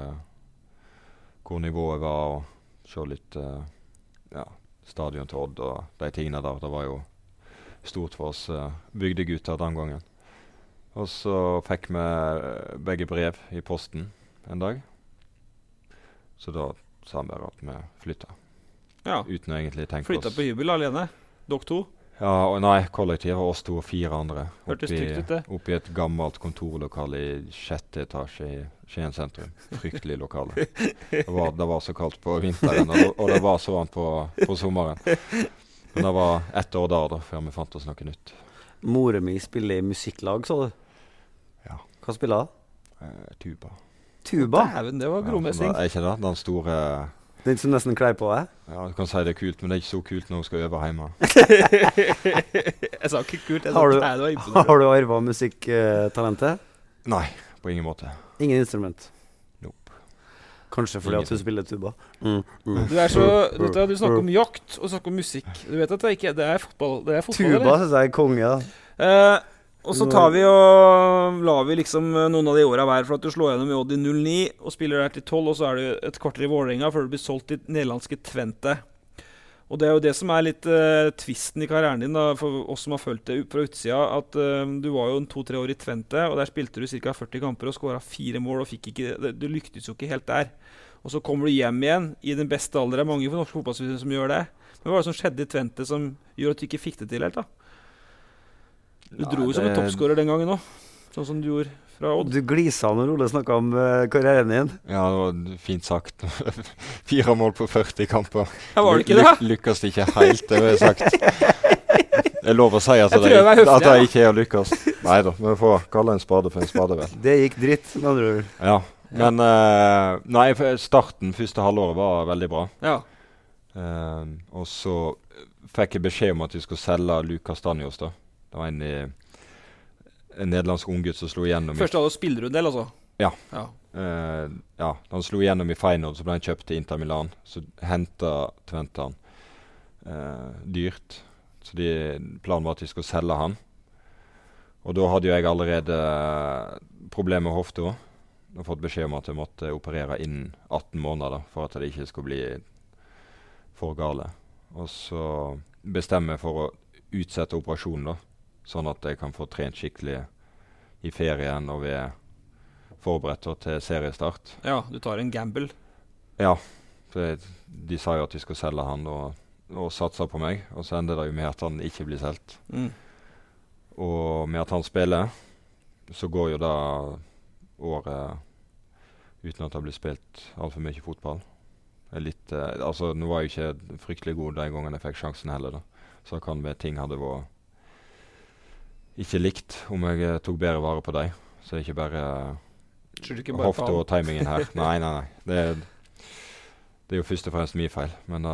hvor nivået var og se litt stadion til Odd og de tingene der. Det var jo stort for oss bygdegutter den gangen. Og så fikk vi begge brev i posten en dag. Så da sa vi at vi flyttet. Ja. Uten å egentlig tenke flyttet oss. Flyttet på hybel alene? Dere to? Ja, og nei, kollektivet var oss 2 og 4 andre. Hørtes trygt ut det. Oppi et gammelt kontorlokale i 6. etasje i Skien sentrum. Fryktelig lokale. Det var så kaldt på vinteren, og det var så varmt på sommeren. Men det var 1 år der da, før vi fant oss noe nytt. Moren min spiller i musikklag, sa du? Ja. Hva spiller hun? Tuba. Tuba? Dæven, det var gromessing. Er ikke det? Den store... Den som nesten kler på deg? Ja, du kan si det er kult, men det er ikke så kult når hun skal øve hjemme. Jeg sa ikke kult, jeg sa det var imponerende. Har du arvet musikktalentet? Nei, på ingen måte. Ingen instrument? Nope. Kanskje fordi at du spiller tuba? Du er så, du snakker om jakt og snakker om musikk. Du vet at det er fotball, tuba synes jeg er konge, da. Og så tar vi og lar vi liksom noen av de årene hver for at du slår gjennom i Odd i 09 og spiller der til 12, og så er du et kvarter i Vålerenga før du blir solgt til nederlandske Twente. Og det er jo det som er litt tvisten i karrieren din da, for oss som har følt det fra utsida, at du var jo 2-3 år i Twente, og der spilte du ca. 40 kamper og skåret 4 mål, og du lyktes jo ikke helt der. Og så kommer du hjem igjen i den beste alder. Det er mange for norske fotballspillere som gjør det. Men hva var det som skjedde i Twente som gjør at du ikke fikk det til helt da? Du dro jo som en toppskårer den gangen også, sånn som du gjorde fra Odd. Du gliser når Ole snakket om karrieren din. Ja, det var fint sagt. 4 mål på 40 kamper. Ja, var det ikke det? Lykkes ikke helt, det har jeg sagt. Jeg lover å si at jeg ikke har lykkes. Neida, vi får kalle en spade for en spade, vel. Det gikk dritt, med andre ord. Ja, men nei, starten første halvåret var veldig bra. Ja. Og så fikk jeg beskjed om at vi skulle selge Lucas Stanjos da. Det var en nederlandsk unggutt som slo igjennom. Første halvår spiller du en del, altså? Ja. Ja, han slo igjennom i Feyenoord, så ble han kjøpt til Inter Milan. Så hentet Twente han dyrt. Så planen var at de skulle selge han. Og da hadde jo jeg allerede problemer med hofta. Jeg har fått beskjed om at jeg måtte operere innen 18 måneder for at det ikke skulle bli for gale. Og så bestemmer jeg for å utsette operasjonen da, sånn at jeg kan få trent skikkelig i ferien og vi forberedt til seriestart. Ja, du tar en gamble. Ja, for de sa jo at de skulle selge han og satsa på meg, og så ender det jo med at han ikke blir solgt. Og med at han spiller, så går jo da året uten at det blir spilt alt for mye fotball. Litt, altså, nå var jeg ikke fryktelig god de gangene jeg fikk sjansen heller da. Så kan det ting hadde vært ikke likt om jeg tok bedre vare på deg. Så det er ikke bare hofte og timingen her. Nei. Det er jo først og fremst mye feil. Men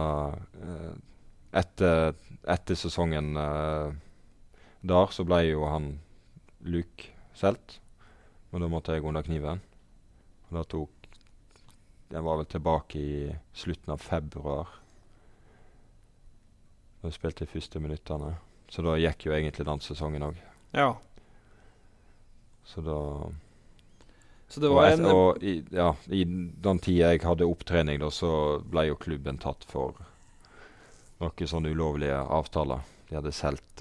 etter sesongen der så ble jo han Luke selt. Men da måtte jeg under kniven. Og da jeg var vel tilbake i slutten av februar. Da spilte de første minuttene. Så da gikk jo egentlig den sesongen også. Ja. Så da... Så det var i den tiden jeg hadde opptrening da, så ble jo klubben tatt for noen sånne ulovlige avtaler. De hadde solgt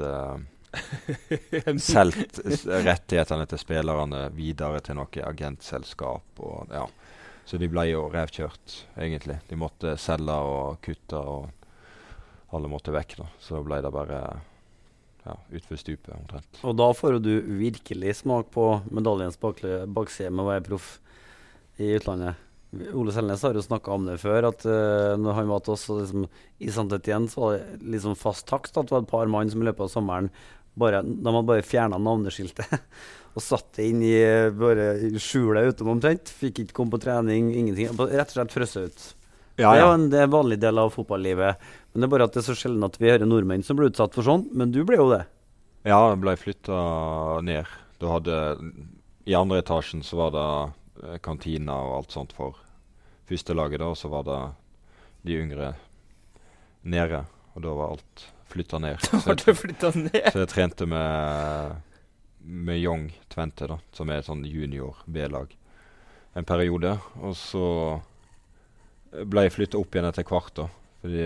rettighetene til spillerne videre til noe agentselskap. Og, ja. Så de ble jo revkjørt, egentlig. De måtte selge og kutte, og alle måtte vekk. Da. Så ble det bare utfor stupet, omtrent. Og da får du virkelig smak på medaljens bakside med å være proff i utlandet. Ole Selnes har jo snakket om det før, at når han var til oss liksom, i Saint-Étienne, så var det liksom fast takst at det var et par mann som i løpet av sommeren de hadde bare fjernet navneskiltet og satt det inn i skjulet utom omtrent. Fikk ikke komme på trening, ingenting. Rett og slett frøsse ut. Ja. Det er jo en vanlig del av fotballivet. Men det er bare at det er så sjelden at vi hører nordmenn som blir utsatt for sånn. Men du ble jo det. Ja, jeg ble flyttet ned. I andre etasjen så var det kantina og alt sånt for første laget da. Og så var det de yngre nede. Og da var alt flyttet ned. Da var det flyttet ned? Så jeg trente med Young Twente da, som er et sånn junior B-lag en periode, og så ble jeg flyttet opp igjen etter hvert da, fordi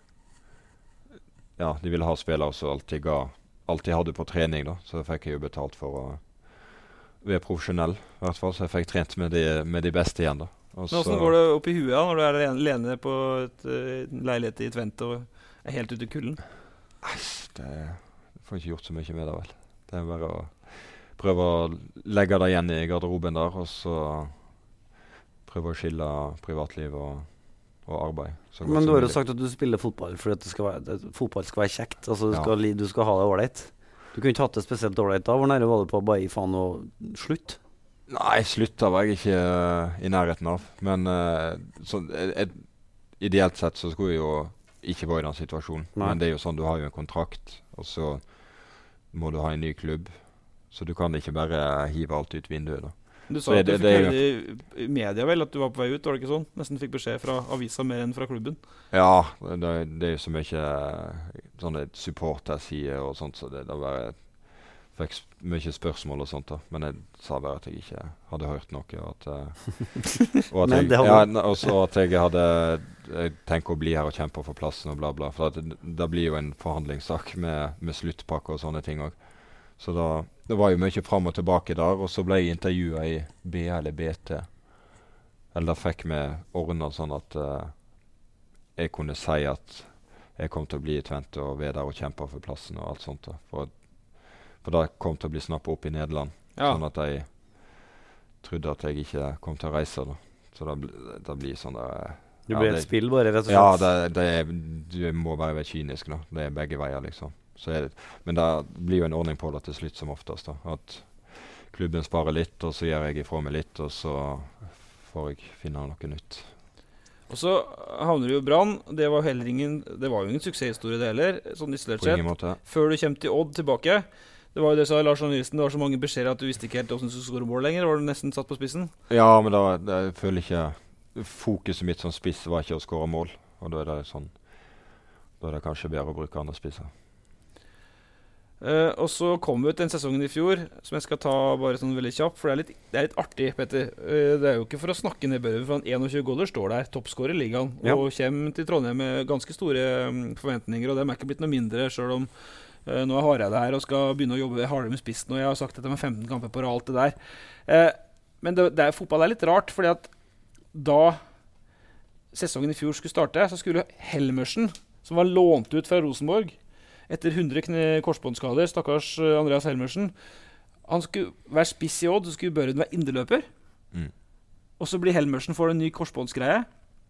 de ville ha spillere som alltid hadde på trening da, så fikk jeg jo betalt for å være profesjonell i hvert fall, så jeg fikk trent med de beste igjen da. Hvordan går det opp i huet da, når du er alene på et leilighet i Twente og er helt ute i kulden? Det får ikke gjort så mye med det vel. Det er bare å prøve å legge det igjen i garderoben der, og så prøve å skille privatliv og arbeid. Men du har jo sagt at du spiller fotball fordi fotball skal være kjekt, altså du skal ha det ålreit. Du kunne ikke hatt det spesielt ålreit da. Hvor nære var du på bare i faen og slutt? Nei, slutta var jeg ikke i nærheten av. Men ideelt sett så skulle jeg jo ikke være i den situasjonen. Nei. Men det er jo sånn, du har jo en kontrakt, og så må du ha en ny klubb. Så du kan ikke bare hive alt ut vinduet da. Du sa at du fikk høre i media vel at du var på vei ut, var det ikke sånn? Nesten fikk beskjed fra avisa mer enn fra klubben. Ja, det er jo så mye sånne supportersider og sånt, så det bare fikk mye spørsmål og sånt da. Men jeg sa bare at jeg ikke hadde hørt noe, og så at jeg tenker å bli her og kjempe for plassen og bla bla, for det blir jo en forhandlingssak med sluttpakke og sånne ting også. Så det var jo mye frem og tilbake der, og så ble jeg intervjuet i BA eller BT. Eller da fikk vi ordnet sånn at jeg kunne si at jeg kom til å bli i Twente og være der og kjempe for plassen og alt sånt da. For det kom til å bli snappet opp i Nederland. Ja. Sånn at trodde at jeg ikke kom til å reise da. Så det blir sånn der... Det blir et spill bare, rett og slett? Ja, du må bare være kynisk da. Det begge veier liksom. Men det blir jo en ordning på det til slutt som oftest da. At klubben sparer litt, og så gjør jeg ifra meg litt, og så får jeg finne noe nytt. Og så havner du jo Brann. Det var jo ingen suksesshistorie det heller, sånn isolert sett. På ingen måte. Før du kommer til Odd tilbake. Det var jo det sa Lars Arne Nilsen, det var så mange beskjeder at du visste ikke helt hvordan du skulle skåre mål lenger. Var du nesten satt på spissen? Ja, men jeg føler ikke... Fokuset mitt som spiss var ikke å skåre mål, og da er det kanskje bedre å bruke andre spisser. Og så kom vi ut den sesongen i fjor, som jeg skal ta bare sånn veldig kjapt, for det er litt artig, Petter. Det er jo ikke for å snakke ned Børven, for han 21 goller står der, toppskårer i ligaen, og kommer til Trondheim med ganske store forventninger, og det er ikke blitt noe mindre, selv om nå er Hareide her og skal begynne å jobbe hardere med spissen, og jeg har sagt dette med 15 kamper på alt det der. Men fotball er litt rart, fordi at da sesongen i fjor skulle starte, så skulle Helmersen, som var lånt ut fra Rosenborg, etter 100 korsbåndskader, stakkars Andreas Helmersen, han skulle være spiss i Odd, så skulle Børven være inderløper. Og så blir Helmersen for en ny korsbåndsgreie,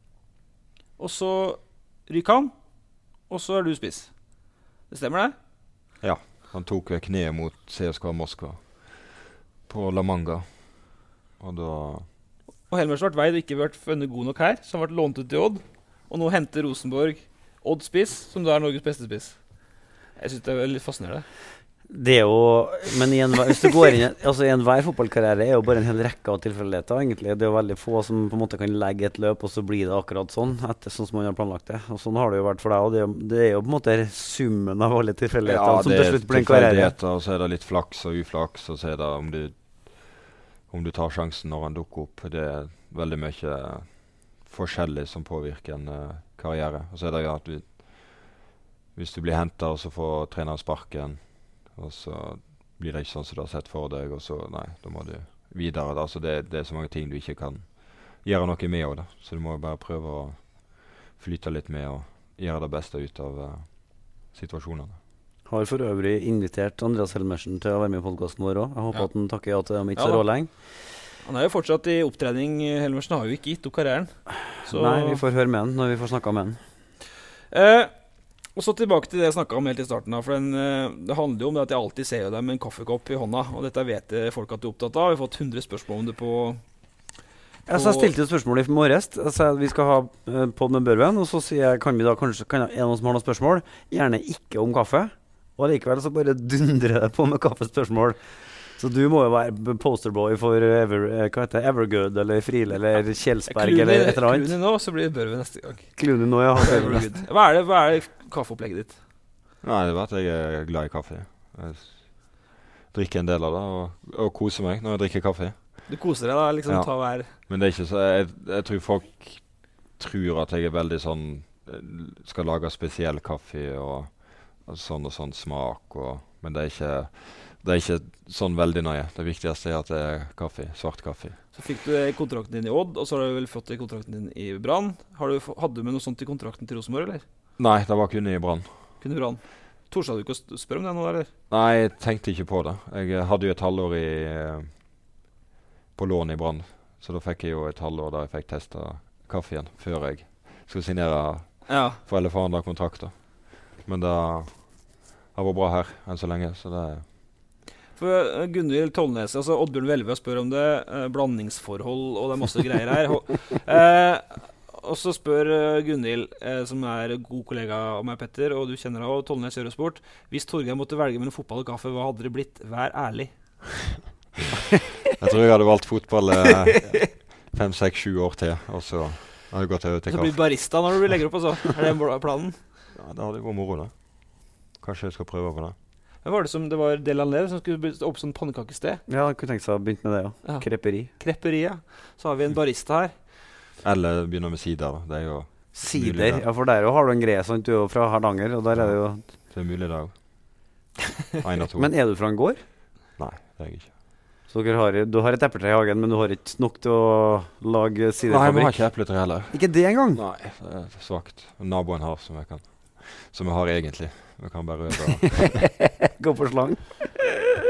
og så ryker han, og så er du spiss. Det stemmer det? Ja, han tok kneet mot CSKA Moskva på La Manga, og da... Og Helmersen ble veid og ikke vært funnet god nok her, så han ble lånt ut til Odd, og nå henter Rosenborg Odd spiss, som da er Norges beste spiss. Jeg synes det er litt fascinerende. Det er jo, men hvis du går inn, altså i enhver fotballkarriere er jo bare en hel rekke av tilfeldigheter egentlig. Det er jo veldig få som på en måte kan legge et løp, og så blir det akkurat sånn, sånn som man har planlagt det. Og sånn har det jo vært for deg, og det er jo på en måte summen av alle tilfeldigheter som til slutt blir en karriere. Ja, det er tilfeldigheter, og så er det litt flaks og uflaks, og så er det om du tar sjansen når han dukker opp. Det er veldig mye forskjellig som påvirker en karriere. Og så er det jo at hvis du blir hentet, og så får treneren sparken, og så blir det ikke sånn som du har sett for deg, og så, da må du videre. Altså det er så mange ting du ikke kan gjøre noe med av det. Så du må bare prøve å flyte litt med og gjøre det beste ut av situasjonene. Har for øvrig invitert Andreas Helmersen til å være med i podcasten vår også. Jeg håper at han takker ja til dem ikke så rålenge. Han er jo fortsatt i opptrening. Helmersen har jo ikke gitt opp karrieren. Så nei, vi får høre med han når vi får snakket med han. Og så tilbake til det jeg snakket om helt i starten av, for det handler jo om det at jeg alltid ser deg med en kaffekopp i hånda, og dette vet folk at du er opptatt av. Vi har fått 100 spørsmål om det på jeg stilte et spørsmål i morges. Jeg sa at vi skal ha podd med Børven, og så sier jeg, kan noen som har noen spørsmål, gjerne ikke om kaffe, og likevel så bare dundrer det på med kaffespørsmål. Så du må jo være posterboy for Evergood, eller Friele, eller Kjelsberg, eller et eller annet. Clooney nå, så blir det Børven neste gang. Clooney nå, ja. Hva er kaffeopplegget ditt? Nei, det er at jeg er glad i kaffe. Jeg drikker en del av det, og koser meg når jeg drikker kaffe. Du koser deg da, liksom, ta hver... Men det er ikke så... Jeg tror folk tror at jeg er veldig sånn... Skal lage spesiell kaffe, og sånn smak, men det er ikke sånn veldig nøye. Det viktigste er at det er kaffe, svart kaffe. Så fikk du kontrakten din i Odd, og så har du vel fått kontrakten din i Brann. Hadde du med noe sånt i kontrakten til Rosenborg, eller? Nei, det var kun i Brann. Kun i Brann. Tors hadde du ikke å spørre om det nå, eller? Nei, jeg tenkte ikke på det. Jeg hadde jo et halvår på lån i Brann, så da fikk jeg jo et halvår der jeg fikk testet kaffen før jeg skulle signere for eller for andre kontrakter. Men det har vært bra her enn så lenge, så det For Gunhild Tollnes, altså Oddbjørn Velve spør om det, blandingsforhold, og det er masse greier her. Og så spør Gunhild, som er god kollega av meg, Petter, og du kjenner av Tollnes Eurosport, hvis Torgeir måtte velge mellom fotball og kaffe, hva hadde det blitt? Vær ærlig. Jeg tror jeg hadde valgt fotball 5, 6, 7 år til, og så hadde jeg gått over til kaffe. Så blir barista når du legger opp, altså? Er det planen? Ja, det hadde vært moro, da. Kanskje jeg skal prøve på det. Hva var det som det var Delanleve som skulle opp sånn pannekakested? Ja, jeg kunne tenkt seg å begynne med det, ja. Kreperi. Kreperi, ja. Så har vi en barista her. Eller begynner med sider, da. Det er jo sider? Ja, for der har du en greie, sånn, du er jo fra Hardanger, og der er det jo... Det er mulig, det også. Men er du fra en gård? Nei, det er jeg ikke. Så du har et epletre i hagen, men du har ikke nok til å lage siderfabrikk? Nei, vi har ikke epletre heller. Ikke det engang? Nei, det er svagt. Naboen har som jeg har egentlig. Vi kan bare røde. Gå på slang.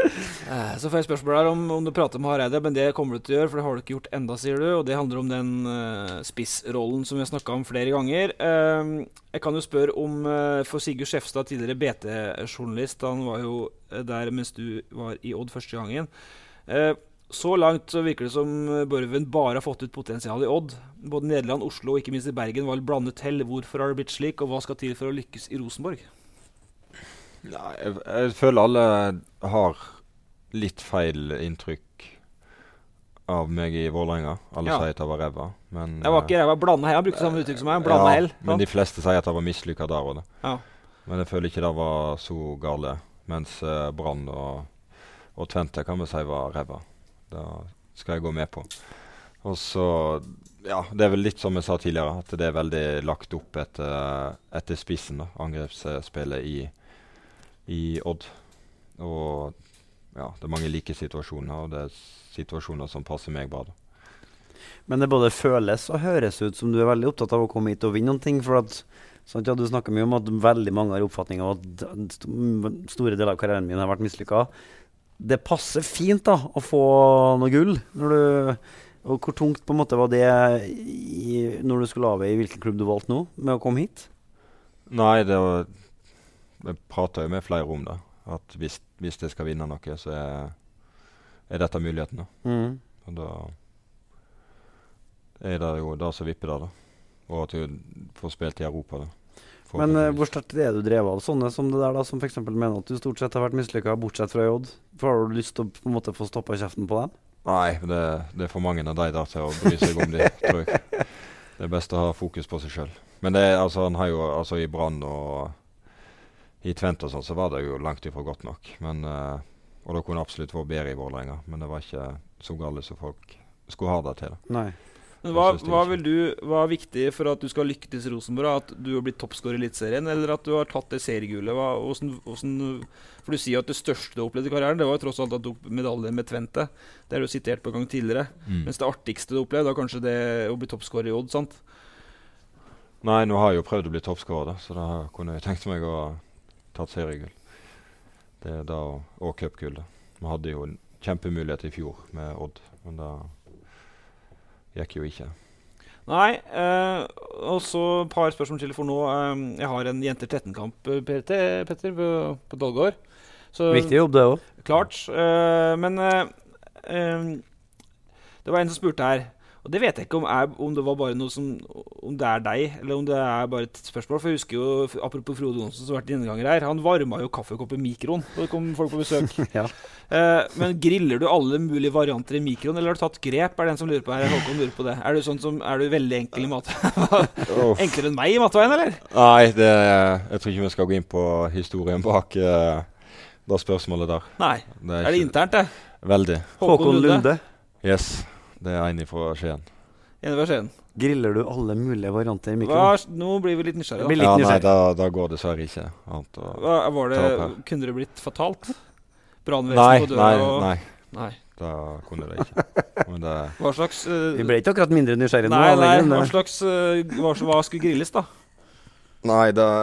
Så får jeg spørsmål her om du prater med Hareide, men det kommer du til å gjøre, for det har du ikke gjort enda, sier du, og det handler om den spissrollen som vi har snakket om flere ganger. Jeg kan jo spørre om, for Sigurd Skjefstad, tidligere BT-journalist, han var jo der mens du var i Odd første gangen. Så langt så virker det som Børven bare har fått ut potensial i Odd. Både Nederland, Oslo og ikke minst i Bergen var blandet til. Hvorfor har det blitt slik, og hva skal til for å lykkes i Rosenborg? Nei, jeg føler alle har litt feil inntrykk av meg i Vålerenga. Alle sier at jeg var ræva. Jeg var ikke ræva, blanda hell. Han brukte samme uttrykk som meg, blanda hell. Men de fleste sier at jeg var mislykket der også. Men jeg føler ikke det var så gale. Mens Brann og Twente kan vi si var ræva. Det skal jeg gå med på. Og så, det er vel litt som jeg sa tidligere, at det er veldig lagt opp etter spissen, da, angrepsspillet i Odd. Og det er mange like situasjoner, og det er situasjoner som passer meg bra. Men det både føles og høres ut som du er veldig opptatt av å komme hit og vinne noen ting, for at du snakker mye om at veldig mange har oppfatning av at store deler av karrieren min har vært mislykket. Det passer fint da, å få noe gull. Og hvor tungt på en måte var det når du skulle avveie hvilken klubb du valgte nå, med å komme hit? Nei, jeg pratet jo med flere om det. At hvis jeg skal vinne noe, så er dette muligheten. Og da er det jo det som vipper det. Og at du får spilt i Europa da. Men hvor sterkt er du drevet av sånne som det der da, som for eksempel mener at du stort sett har vært mislykket, bortsett fra Odd? Har du lyst til å på en måte få stoppet kjeften på dem? Nei, det er for mange av de der til å bry seg om det, tror jeg. Det er best å ha fokus på seg selv. Men han har jo, i Brann og i Twente og sånn, så var det jo langt ifra godt nok. Men, og det kunne absolutt vært bedre i Vålerenga, men det var ikke så galt som folk skulle ha det til. Nei. Men hva er viktig for at du skal lykkes i Rosenborg? At du har blitt toppskårer i Eliteserien, eller at du har tatt det seriegullet? For du sier at det største du opplevde i karrieren, det var jo tross alt at du tok medalje med Twente. Det har du sitert på en gang tidligere. Mens det artigste du opplevde, da kanskje det å bli toppskårer i Odd, sant? Nei, nå har jeg jo prøvd å bli toppskårer, så da kunne jeg tenkt meg å tatt seriegull. Det er da og cupgull. Vi hadde jo en kjempemulighet i fjor med Odd, men da gikk jo ikke. Nei, og så et par spørsmål til for nå. Jeg har en jenter 13-kamp, Petter, på Dalgård. Viktig jobb det også. Klart, men det var en som spurte her, og det vet jeg ikke om det var bare noe som, om det er deg, eller om det er bare et spørsmål, for jeg husker jo, apropos Frode Johnsen som har vært gjenganger her, han varmet jo kaffekopp i mikroen, og det kom folk på besøk. Men griller du alle mulige varianter i mikroen, eller har du tatt grep? Er det en som lurer på her? Håkon lurer på det. Er du veldig enkel i matveien? Enklere enn meg i matveien, eller? Nei, jeg tror ikke vi skal gå inn på historien bak det spørsmålet der. Nei, er det internt det? Veldig. Håkon Lunde. Yes. Det er en fra Skien. En fra Skien. Griller du alle mulige varianter i mikroen? Nå blir vi litt nysgjerrig. Nei, da går det dessverre ikke. Kunne det blitt fatalt? Brannvesen på døra? Nei. Da kunne det ikke. Hva slags... vi ble ikke akkurat mindre nysgjerrig nå. Nei, hva skulle grilles da? Nei,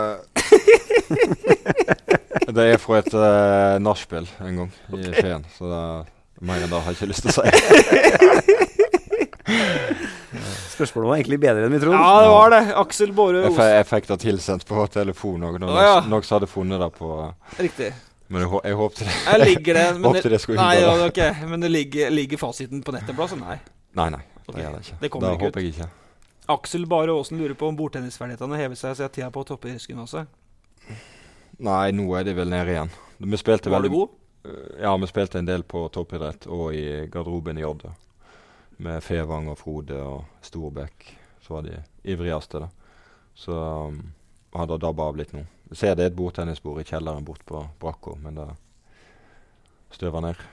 det er fra et nachspiel en gang i Skien, så mer enn da har jeg ikke lyst til å si. Spørsmålet var egentlig bedre enn vi trodde. Ja, det var det. Aksel Båre jeg fikk det tilsendt på telefon, og noen hadde funnet det på... Riktig. Men jeg håpte det. Jeg ligger det, men håpte det skulle unngå det. Okay. Men det ligger fasiten på nettet, så nei. Nei, det gjør det ikke. Det kommer ikke ut. Håper jeg ikke. Aksel Bare Aasen lurer på om bordtennisferdighetene hever seg siden tida på toppidrettsgymnaset. Nei, nå er de vel nede igjen. Var du god? Ja, vi spilte en del på toppidrett og i garderoben i Odd. Med Fevang og Frode og Storbekk. Så var de ivrigste da. Så hadde det dabba av litt nå. Jeg ser det et bordtennisbord i kjelleren bort på Brakko, men det støver ned.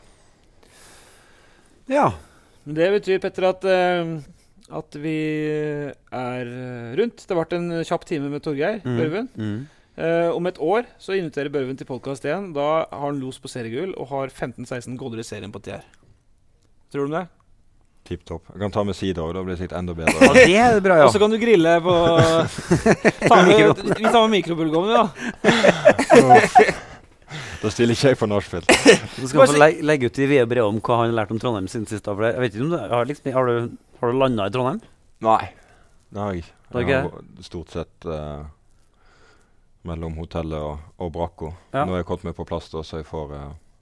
Ja. Men det betyr, Petter, at vi er rundt. Det har vært en kjapp time med Torgeir Børven. Om et år så inviterer Børven til podcast igjen. Da har han los på seriegull og har 15-16 goller i serien på TR. Tror du om det? Tipp-topp. Jeg kan ta med sider, og da blir det sikkert enda bedre. Ja, det er bra, ja. Og så kan du grille på... Vi tar med mikrobølgeovnen, da. Da stiller ikke jeg for nachspiel. Du skal få legge ut i via brev om hva han har lært om Trondheim siden sist. For jeg vet ikke om det, har du landet i Trondheim? Nei, det har jeg ikke. Jeg har stort sett mellom hotellet og Bracco. Nå har jeg kommet meg på plass da, så jeg får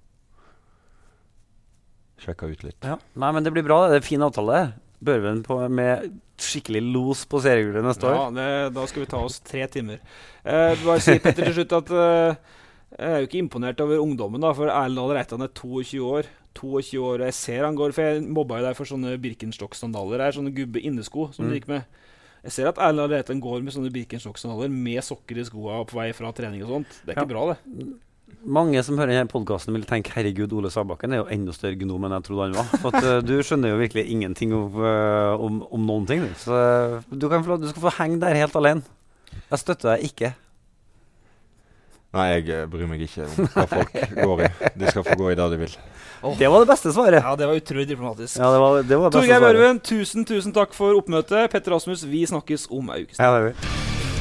sjekke ut litt. Ja. Nei, men det blir bra. Det er en fin avtale. Børven med skikkelig los på seriegullet neste år. Ja, da skal vi ta oss 3 timer. Bare si, Petter, til slutt at jeg er jo ikke imponert over ungdommen, da, for Erlend Reitan er 22 år. 22 år, og jeg ser han går, for jeg mobba jo deg for sånne Birkenstock-sandaler. Det er sånne gubbe innesko som du gikk med. Jeg ser at Erlend Reitan går med sånne Birkenstock-sandaler med sokker i skoene på vei fra trening og sånt. Det er ikke bra, det. Mange som hører denne podcasten vil tenke, herregud, Ole Sabakken er jo enda større gnom enn jeg trodde han var. For at, du skjønner jo virkelig ingenting om noen ting. Så du skal få henge der helt alene. Jeg støtter deg ikke. Nei, jeg bryr meg ikke om hva folk går i. De skal få gå i det de vil. Det var det beste svaret. Ja, det var utrolig diplomatisk. Ja, det var det beste Torgeir Børven, tusen takk for oppmøtet. Petter Rasmus, vi snakkes om en uke. Ja, det gjør vi.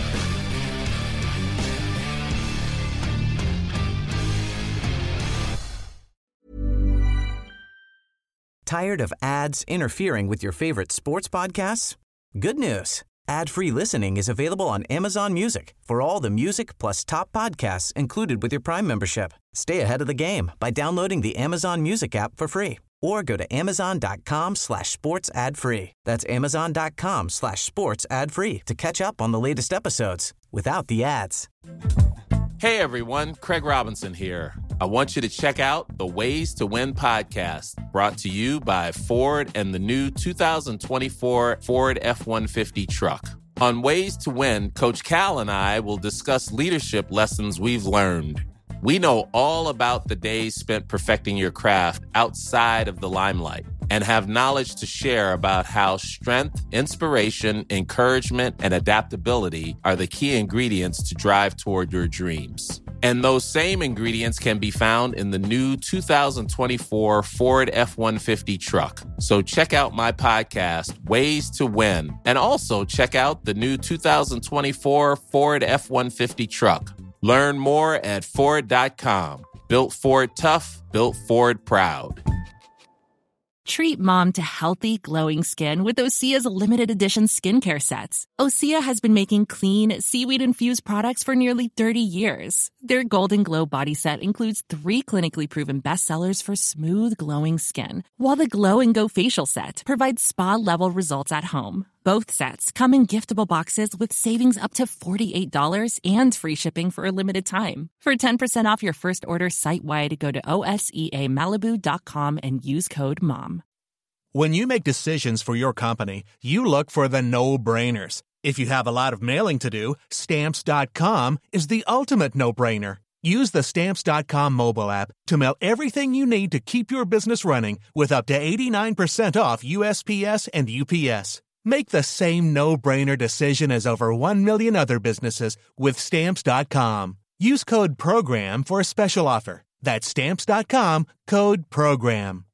Tired of ads interfering with your favorite sports podcasts? Good news. Ad-free listening is available on Amazon Music for all the music plus top podcasts included with your Prime membership. Stay ahead of the game by downloading the Amazon Music app for free or go to amazon.com/sports ad free. That's amazon.com/sports ad free to catch up on the latest episodes without the ads. Hey everyone, Craig Robinson here. I want you to check out the Ways to Win podcast, brought to you by Ford and the new 2024 Ford F-150 truck. On Ways to Win, Coach Cal and I will discuss leadership lessons we've learned. We know all about the days spent perfecting your craft outside of the limelight and have knowledge to share about how strength, inspiration, encouragement, and adaptability are the key ingredients to drive toward your dreams. And those same ingredients can be found in the new 2024 Ford F-150 truck. So check out my podcast, Ways to Win, and also check out the new 2024 Ford F-150 truck. Learn more at Ford.com. Built Ford tough, built Ford proud. Treat mom to healthy, glowing skin with Osea's limited edition skincare sets. Osea has been making clean, seaweed-infused products for nearly 30 years. Their Golden Glow body set includes 3 clinically proven bestsellers for smooth, glowing skin, while the Glow and Go facial set provides spa-level results at home. Both sets come in giftable boxes with savings up to $48 and free shipping for a limited time. For 10% off your first order site-wide, go to OSEAMalibu.com and use code MOM. When you make decisions for your company, you look for the no-brainers. If you have a lot of mailing to do, Stamps.com is the ultimate no-brainer. Use the Stamps.com mobile app to mail everything you need to keep your business running with up to 89% off USPS and UPS. Make the same no-brainer decision as over 1 million other businesses with Stamps.com. Use code PROGRAM for a special offer. That's Stamps.com, code PROGRAM.